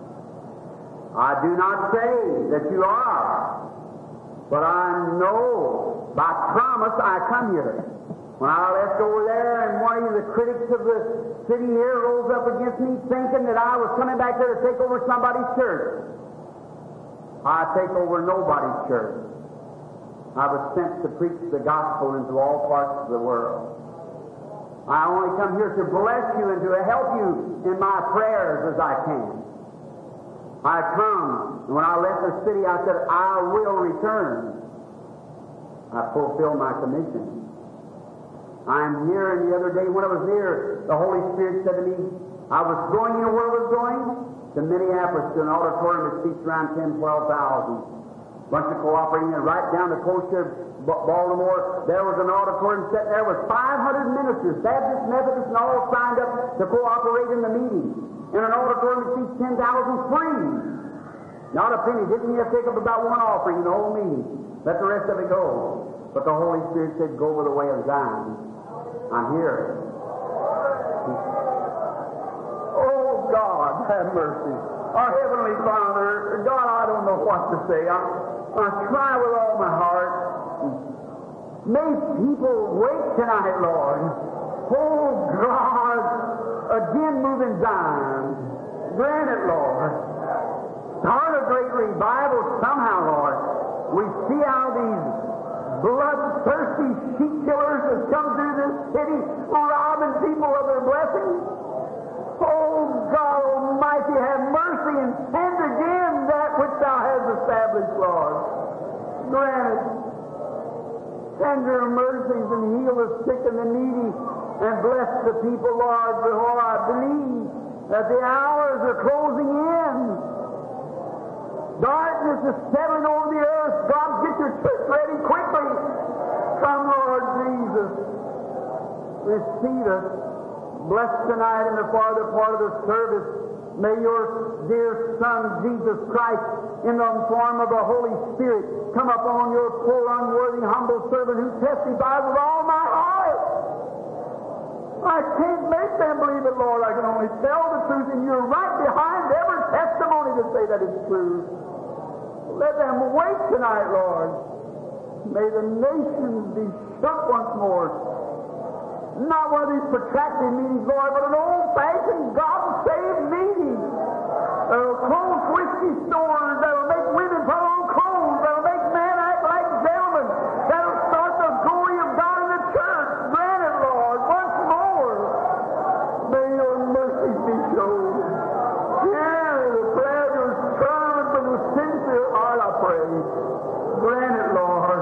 I do not say that you are, but I know by promise I come here. When I left over there and one of the critics of the city here rose up against me thinking that I was coming back there to take over somebody's church. I take over nobody's church. I was sent to preach the gospel into all parts of the world. I only come here to bless you and to help you in my prayers as I can. I come, and when I left the city, I said, I will return. I fulfill my commission. I'm here, and the other day when I was here, the Holy Spirit said to me, I was going, you know where I was going? To Minneapolis, to an auditorium that seats around 10,000, 12,000. Bunch of cooperating, and right down the coast of Baltimore, there was an auditorium sitting there with 500 ministers, Baptists, Methodists, and all signed up to cooperate in the meeting. In an auditorium that seats 10,000 free. Not a penny. Didn't you take up about one offering in the whole meeting? Let the rest of it go. But the Holy Spirit said, go over the way of Zion. I'm here. Oh, God, have mercy. Our Heavenly Father, God, I don't know what to say. I try with all my heart. May people wake tonight, Lord. Oh, God, again move in Zion. Grant it, Lord. Start a great revival somehow, Lord. We see how these bloodthirsty sheep killers have come through this city, robbing people of their blessings. Oh, God Almighty, have mercy and send again that which Thou hast established, Lord. Grant it. Send Your mercies and heal the sick and the needy and bless the people, Lord, for I believe that the hours are closing in. Darkness is settling over the earth. God, get Your church ready quickly. Come, Lord Jesus. Receive us. Bless tonight in the farther part of the service May your dear Son, Jesus Christ, in the form of the Holy Spirit, come upon your poor, unworthy, humble servant who testifies with all my heart. I can't make them believe it, Lord. I can only tell the truth, and you're right behind every testimony to say that it's true. Let them wait tonight, Lord. May the nations be shook once more. Not one of these protracted meetings, Lord, but an old-fashioned, God-saved meeting. That'll close whiskey stores, that'll make women put on clothes, that'll make men act like gentlemen, that'll start the glory of God in the church. Grant it, Lord, once more. May your mercy be shown. Hear the prayer of your servant with a sincere heart, I pray. Grant it, Lord.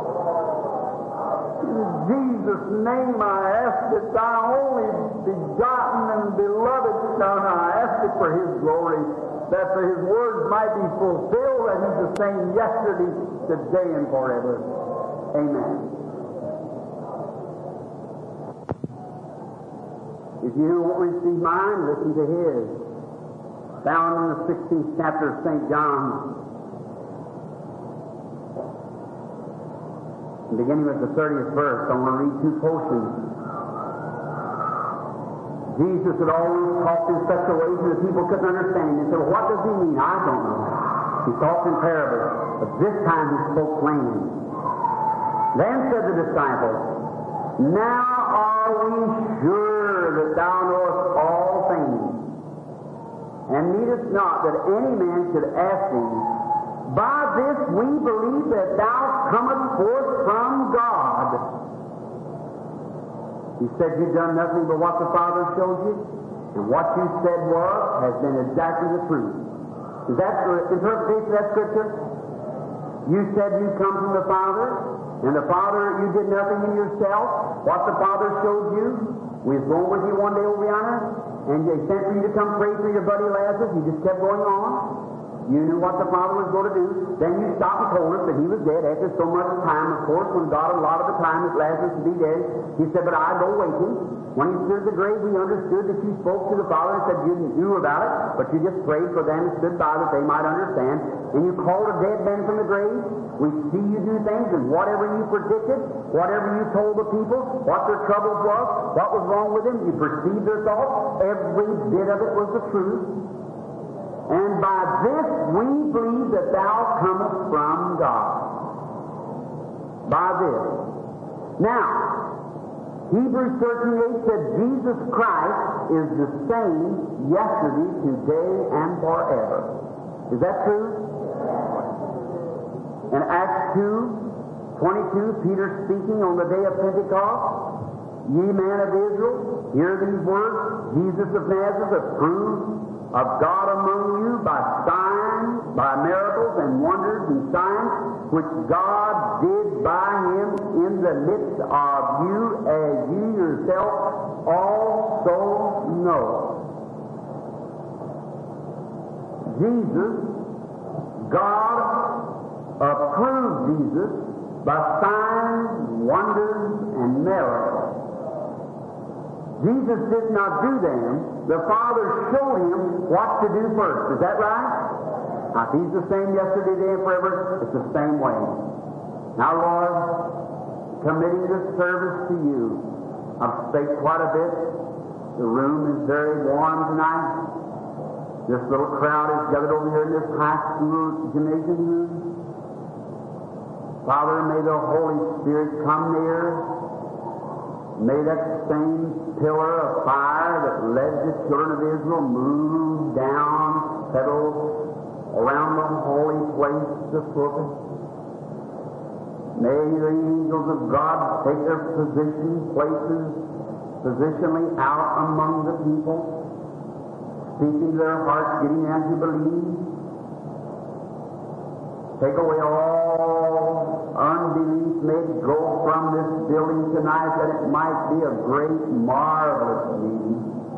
In Jesus' name I ask it, thy only begotten and beloved Son, I ask it for His glory, that for His words might be fulfilled, that He's the same yesterday, today, and forever. Amen. If you won't receive mine, listen to His. Found in the 16th chapter of St. John, beginning with the 30th verse. I want to read two portions. Jesus had always talked in such a way that the people couldn't understand. They said, well, what does He mean? I don't know. He talked in parables, but this time He spoke plainly. Then said the disciples, now are we sure that Thou knowest all things, and needest not that any man should ask Thee. By this we believe that Thou comest forth from God. He said, you've done nothing but what the Father showed you, and what you said has been exactly the truth. Is that the interpretation of that Scripture? You said you come from the Father, and the Father, you did nothing in yourself. What the Father showed you, we was going with you one day over yonder, and they sent for you to come pray for your buddy Lazarus. You just kept going on. You knew what the Father was going to do. Then you stopped and told us that He was dead after so much time. Of course, when God allotted the time that Lazarus would be dead, He said, but I go waiting. When He stood at the grave, we understood that you spoke to the Father and said you knew about it, but you just prayed for them and stood by that they might understand. And you called a dead man from the grave. We see you do things, and whatever you predicted, whatever you told the people, what their troubles was, what was wrong with them, you perceived their thoughts. Every bit of it was the truth. And by this we believe that Thou comest from God. By this. Now, Hebrews 13:8 said Jesus Christ is the same yesterday, today, and forever. Is that true? In Acts 2:22, Peter speaking on the day of Pentecost, ye men of Israel, hear these words, Jesus of Nazareth approved of God among you by signs, by miracles and wonders and signs, which God did by Him in the midst of you, as you yourself also know. Jesus, God approved Jesus by signs, wonders, and miracles. Jesus did not do them. The Father showed Him what to do first. Is that right? Now, if He's the same yesterday, today, and forever, it's the same way. Now, Lord, committing this service to You, I've spake quite a bit. The room is very warm tonight. This little crowd is gathered over here in this high school gymnasium room. Father, may the Holy Spirit come near. May that same pillar of fire that led the children of Israel move down, settle around the holy place, the pulpit. May the angels of God take their places positionally out among the people, speaking to their hearts, getting them to believe. Take away all unbelief. May it go from this building tonight that it might be a great, marvelous meeting.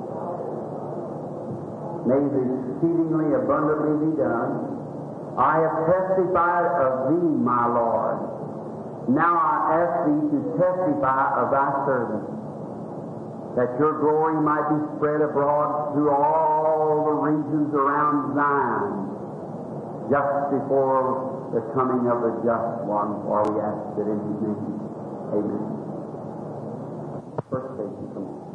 May the exceedingly abundantly be done. I have testified of Thee, my Lord. Now I ask Thee to testify of Thy servant, that Your glory might be spread abroad through all the regions around Zion, just before the coming of the just one, for we ask it in His name. Amen. First station, come on.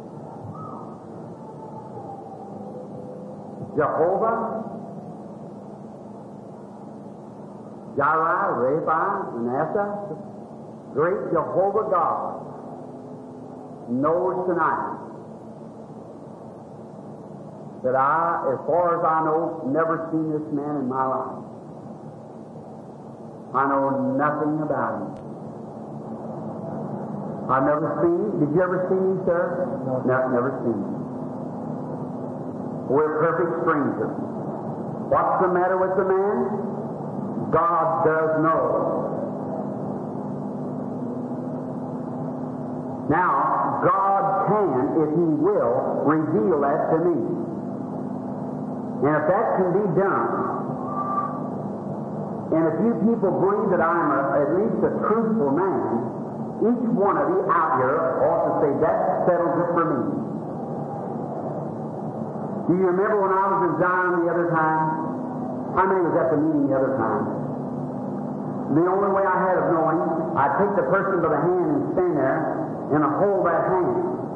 Jehovah, Jireh, Rapha, Manasseh, great Jehovah God, knows tonight that I, as far as I know, never seen this man in my life. I know nothing about him. I've never seen him. Did you ever see me, sir? No. Never seen him. We're perfect strangers. What's the matter with the man? God does know. Now, God can, if He will, reveal that to me. And if that can be done, and if you people believe that I'm at least a truthful man, each one of you out here ought to say, that settles it for me. Do you remember when I was in Zion the other time? How many was at the meeting the other time? The only way I had of knowing, I'd take the person by the hand and stand there and hold that hand.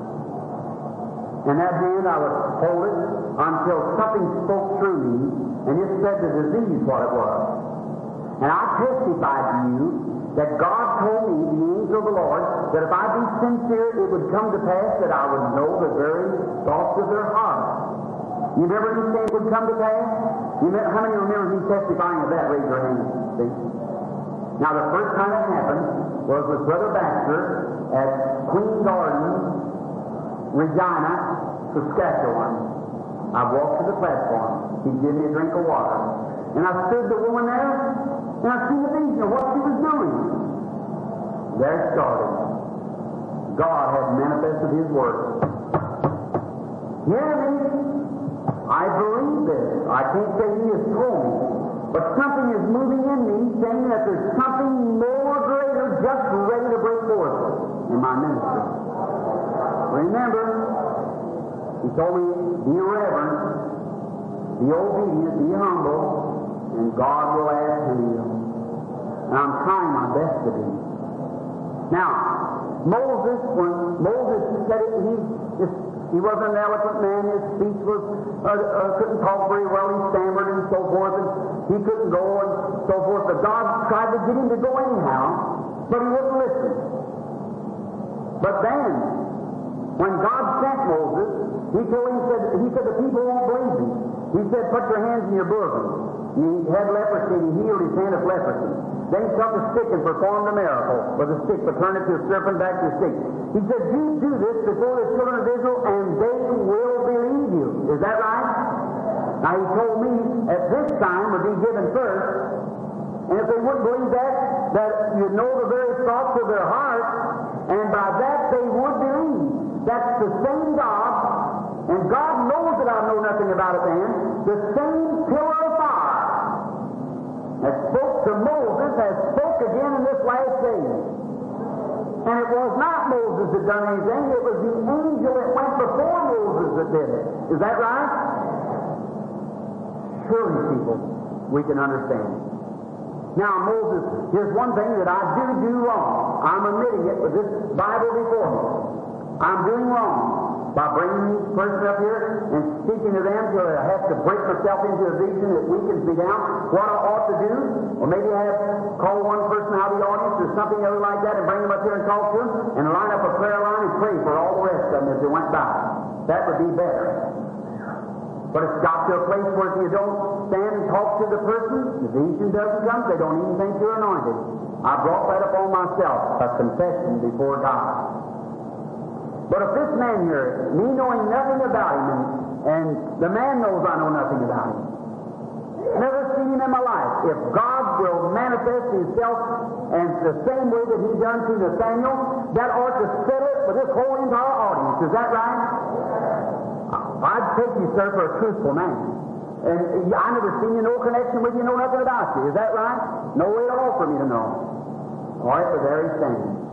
And that hand I would hold it until something spoke through me and it said the disease what it was. And I testified to you that God told me, the angel of the Lord, that if I be sincere, it would come to pass that I would know the very thoughts of their heart. You remember he said it would come to pass? How many remember me testifying of that? Raise your hand. See? Now, the first time it happened was with Brother Baxter at Queen Garden, Regina, Saskatchewan. I walked to the platform. He gave me a drink of water. And I stood the woman there, and I seen the vision of what she was doing. There it started. God had manifested His Word. Hear me. I believe this. I can't say He has told me. But something is moving in me saying that there's something more greater just ready to break forth in my ministry. Remember, He told me, be reverent, be obedient, be humble, and God will add to you. And I'm trying my best to be. Now, Moses, when Moses said it, he wasn't an eloquent man. His speech was couldn't talk very well. He stammered and so forth, and he couldn't go and so forth. But God tried to get him to go anyhow, but he wouldn't listen. But then, when God sent Moses, He said the people won't believe me. He said, put your hands in your bosom. And he had leprosy, and He healed his hand of leprosy. Then He took a stick and performed a miracle with a stick, but turned it to a serpent, back to a stick. He said, you do this before the children of Israel, and they will believe you. Is that right? Now He told me at this time would be given first, and if they wouldn't believe that you'd know the very thoughts of their heart, and by that they would believe. That's the same God, and God knows that I know nothing about it then, the same pillar of fire that spoke to Moses has spoke again in this last day. And it was not Moses that done anything, it was the angel that went before Moses that did it. Is that right? Surely, people, we can understand. Now, Moses, here's one thing that I do wrong. I'm admitting it with this Bible before me. I'm doing wrong by bringing this person up here and speaking to them till I have to break myself into a vision that weakens me down. What I ought to do, or maybe I have call one person out of the audience or something other like that and bring them up here and talk to them and line up a prayer line and pray for all the rest of them as they went by. That would be better. But it's got to a place where if you don't stand and talk to the person, the vision doesn't come, they don't even think you're anointed. I brought that upon myself, a confession before God. But if this man here, me knowing nothing about him, and the man knows I know nothing about him, never seen him in my life, if God will manifest Himself in the same way that He done to Nathaniel, that ought to settle it for this whole entire audience. Is that right? I'd take you, sir, for a truthful man. And I never seen you, no connection with you, know nothing about you. Is that right? No way at all for me to know. All right, but there He stands.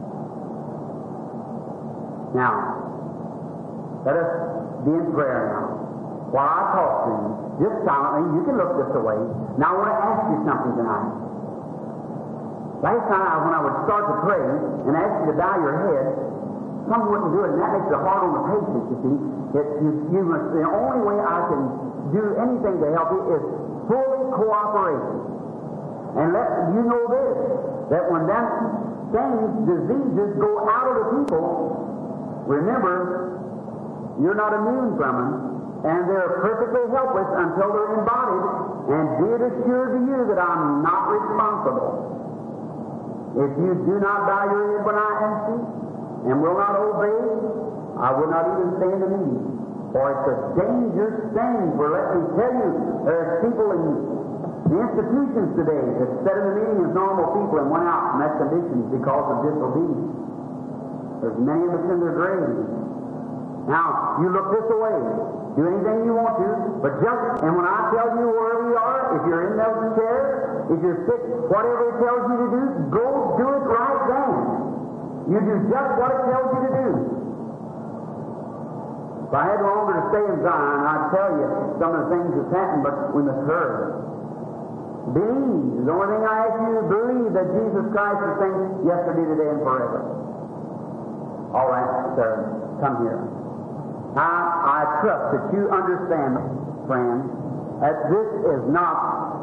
Now, let us be in prayer now. while I talk to you, just silently. You can look this away. Now I want to ask you something tonight. Last night when I would start to pray and ask you to bow your head, some wouldn't do it, and that makes it hard on the patient, you see. The only way I can do anything to help you is full cooperation. And let you know this, that when that things, diseases go out of the people, remember, you're not immune from them, and they're perfectly helpless until they're embodied, and be it assured to you that I'm not responsible. If you do not bow your head when I ask you, and will not obey, I will not even stand a meeting. For it's a dangerous thing, for let me tell you, there's people in the institutions today that sat in the meeting as normal people and went out in that condition because of disobedience. There's many of us in their graves. Now, you look this away. Do anything you want to, but and when I tell you wherever you are, if you're in those chairs, if you're sick, whatever it tells you to do, go do it right then. You do just what it tells you to do. If I had longer to stay in Zion, I'd tell you some of the things that's happened, but we must hurry. Believe. The only thing I ask you to believe that Jesus Christ is the same yesterday, today, and forever. All right, sir. Come here. I trust that you understand, friend, that this is not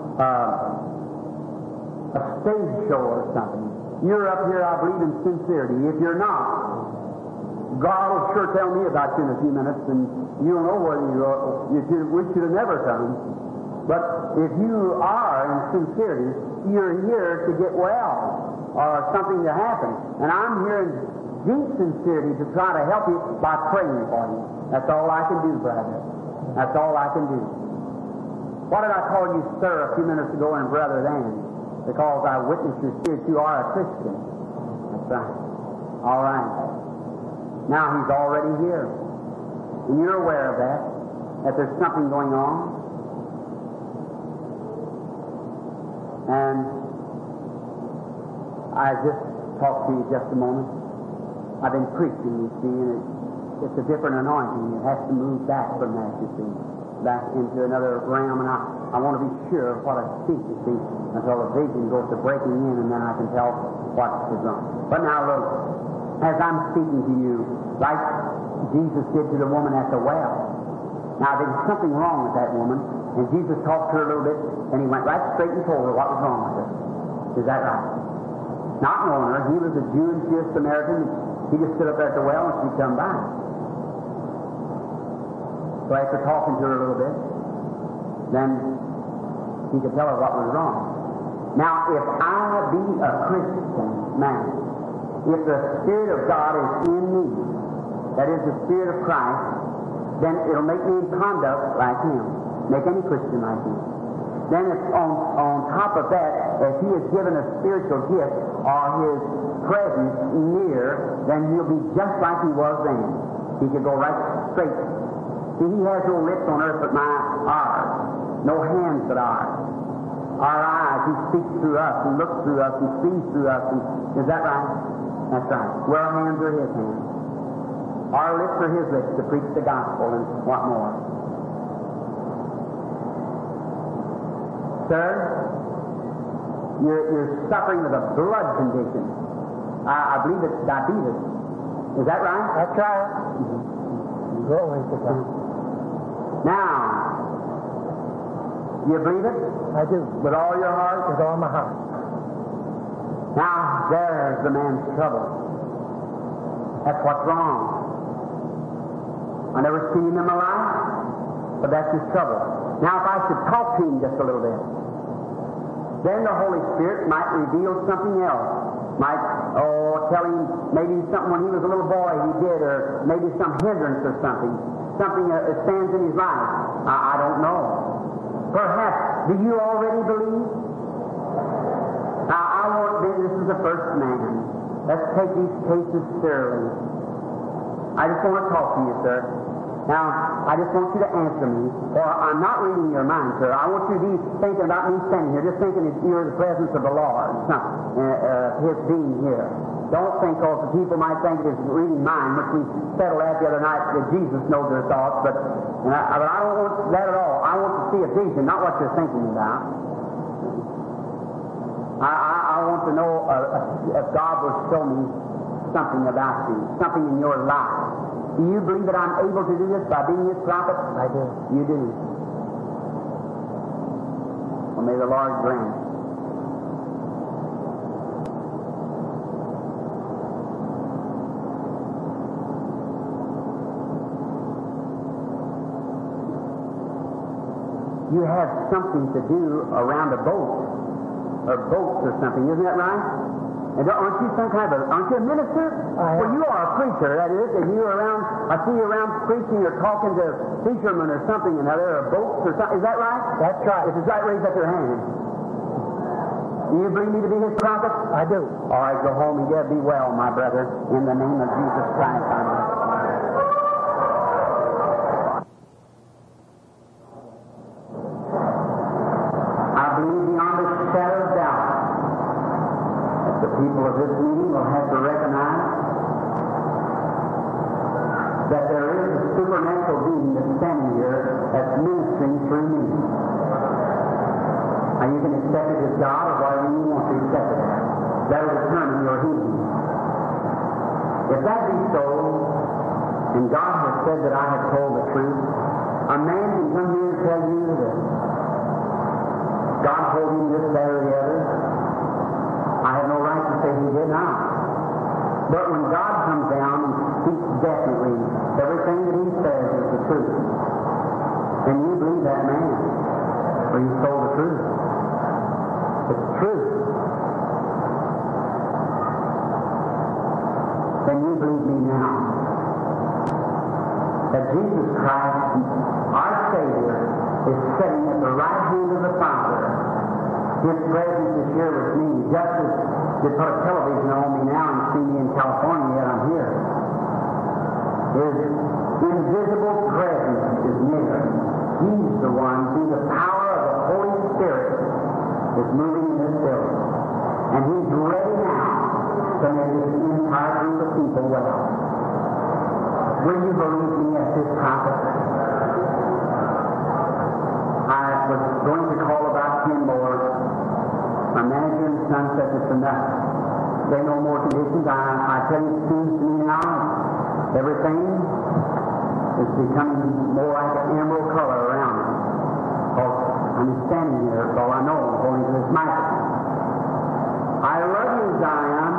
a stage show or something. You're up here, I believe, in sincerity. If you're not, God will sure tell me about you in a few minutes, and you'll know whether we should have never come. But if you are in sincerity, you're here to get well or something to happen. And I'm here in deep sincerity to try to help you by praying for you. That's all I can do, brother. That's all I can do. Why did I call you sir a few minutes ago and brother then? Because I witnessed your spirit. You are a Christian. That's right. All right. Now he's already here. And you're aware of that there's something going on. And I just talked to you just a moment. I've been preaching, you see, and it's a different anointing. It has to move back from that, you see, back into another realm. And I want to be sure of what I speak, you see, until the vision goes to breaking in, and then I can tell what is wrong. But now look, as I'm speaking to you, like Jesus did to the woman at the well. Now there's something wrong with that woman, and Jesus talked to her a little bit, and he went right straight and told her what was wrong with her. Is that right? Not knowing her, he was a Jew and she was Samaritan. He just stood up there at the well and she'd come by. So after talking to her a little bit, then he could tell her what was wrong. Now, if I be a Christian man, if the Spirit of God is in me, that is the Spirit of Christ, then it'll make me in conduct like Him, make any Christian like Him. Then it's on top of that, if He has given a spiritual gift or His presence near, then He'll be just like He was then. He could go right straight. See, He has no lips on earth but ours, no hands but ours. Our eyes, He speaks through us, He looks through us, He sees through us. Is that right? That's right. Well, our hands are His hands. Our lips are His lips to preach the gospel, and what more? Sir, you're suffering with a blood condition. I believe it's diabetes. Is that right? That's right. Glory to God. Now, you believe it? I do. With all your heart? With all my heart. Now, there's the man's trouble. That's what's wrong. I never seen him in my life, but that's his trouble. Now, if I should talk to him just a little bit, then the Holy Spirit might reveal something else. Might, tell him maybe something when he was a little boy he did, or maybe some hindrance or something. Something that stands in his life. I don't know. Perhaps, do you already believe? Now, this is the first man. Let's take these cases thoroughly. I just want to talk to you, sir. Now, I just want you to answer me, or I'm not reading your mind, sir. I want you to be thinking about me standing here, just thinking that you're in the presence of the Lord, His being here. Don't think, the people might think it is reading mind, which we settled out the other night that Jesus knows their thoughts, but But I don't want that at all. I want to see a vision, not what you're thinking about. I want to know if God will show me something about you, something in your life. Do you believe that I'm able to do this by being His prophet? I do. You do. Well, may the Lord grant. You have something to do around a boat, or boats or something, isn't that right? And aren't you some kind of aren't you a minister? Well, you are a preacher, that is, and you're around, I see you around preaching or talking to fishermen or something, and there are boats or something, is that right? That's right. If it's right, raise up your hand. Do you believe me to be His prophet? I do. All right, go home and get be well, my brother, in the name of Jesus Christ. People of this meeting will have to recognize that there is a supernatural being that's standing here that's ministering through me. Now you can accept it as God or whatever you want to accept it as. That will determine your healing. If that be so, and God has said that I have told the truth, a man can come here and tell you that God told him this, that, or the other. I have no right to say He did not. But when God comes down and speaks definitely, everything that He says is the truth. And you believe that man, or you told the truth. It's true. Then you believe me now. That Jesus Christ, our Savior, is sitting at the right hand of the Father. His presence is here with me, just as you put a television on me now and see me in California, yet I'm here. His invisible presence is near. He's the one, through the power of the Holy Spirit, is moving in this building. And He's ready now to make this entire group of people well. Will you believe me as His prophet? I was going to call about 10 more. My manager and son said it's enough. There are no more conditions. I tell you, it seems to me now, everything is becoming more like an emerald color around me. Because I'm standing here, that's all I know, according to this microphone. I love you, Zion.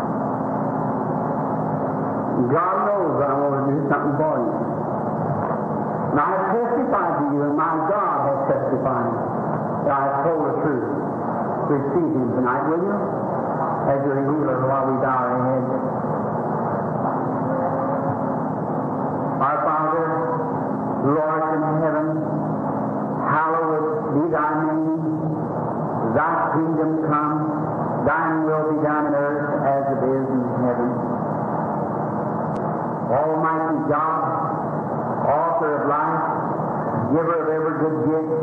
God knows I want to do something for you. And I have testified to you, and my God has testified that I have told the truth. Receive Him tonight, will you? As your healer while we bow our heads. Our Father, Lord in heaven, hallowed be Thy name. Thy kingdom come, Thine will be done on earth as it is in heaven. Almighty God, author of life, giver of every good gift,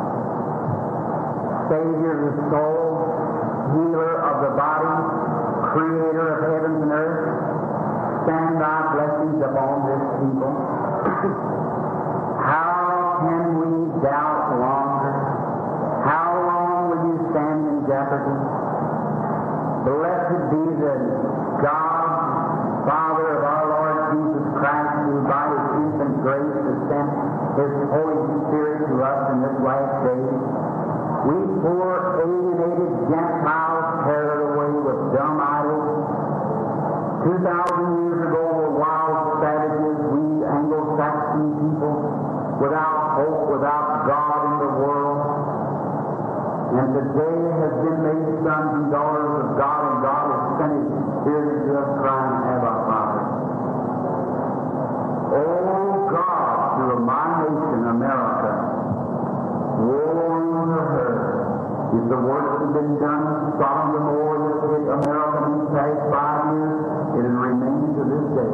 Savior of the soul, healer of the body, creator of heavens and earth, send Thy blessings upon this people. How can we doubt longer? How long will you stand in jeopardy? Blessed be the God, Father of our Lord Jesus Christ, who by His infinite grace has sent His Holy Spirit to us in this last day. We poor alienated Gentiles carried away with dumb idols. 2,000 years ago were wild savages, we Anglo-Saxon people, without hope, without God in the world. And today has been made sons and daughters of God, and God has sent His Spirit to us, crying, Abba, Father. Oh God, through my nation, America, woe unto her. If the work has been done, Sodom and Gomorrah, that hit America in the past 5 years, it has remained to this day.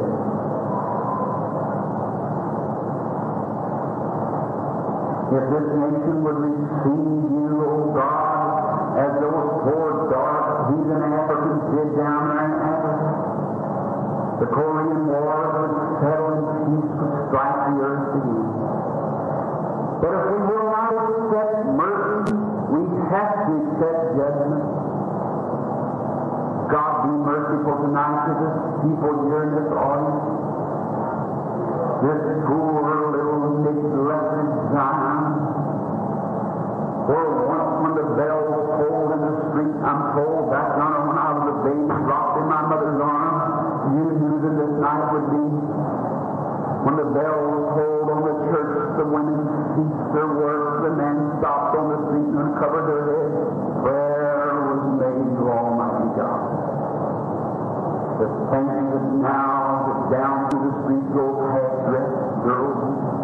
If this nation would receive you, O God, as those poor, dark, heathen Africans did down there in Africa, the Korean War would settle and peace would strike the earth again. But if we will not accept mercy, we have to accept judgment. God be merciful tonight to the people here in this audience. This poor little neglected Zion, where once when the bells tolled in the street, I'm told back when I was a baby, rocked in my mother's arms, you knew that this night would be. When the bells tolled on the church, the women ceased their work, the men stopped on the street and uncovered their heads. Prayer was made to Almighty God. The saints that now that down through the street go half-dressed girls,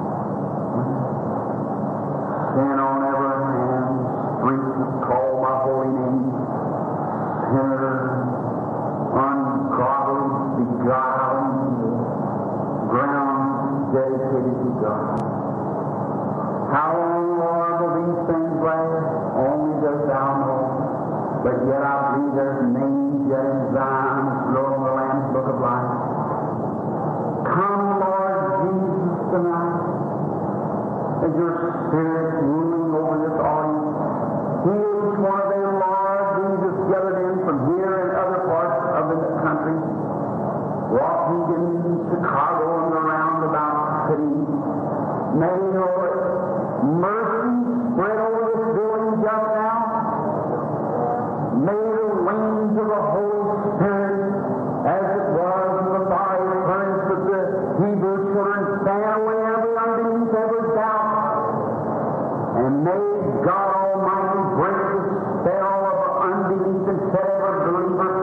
sin on every hand, streets that call my holy name, sinner, ungodly, beguiling, ground dedicated to God. How long, Lord, will these things last? Only dost thou know. But yet I believe there's names yet in Zion wrote on the Lamb's Book of Life. Come, Lord Jesus, tonight, as your Spirit ruling over this audience. Heal each one of them, Lord Jesus, gathered in from here and other parts of the country. Waukegan, Chicago, and around about the city. May your mercy spread over this building just now. May the wings of the Holy Spirit, as it was in the fiery furnace with the Hebrew children, fan away every unbelief, every doubt. And may God Almighty break the spell of unbelief and set every believer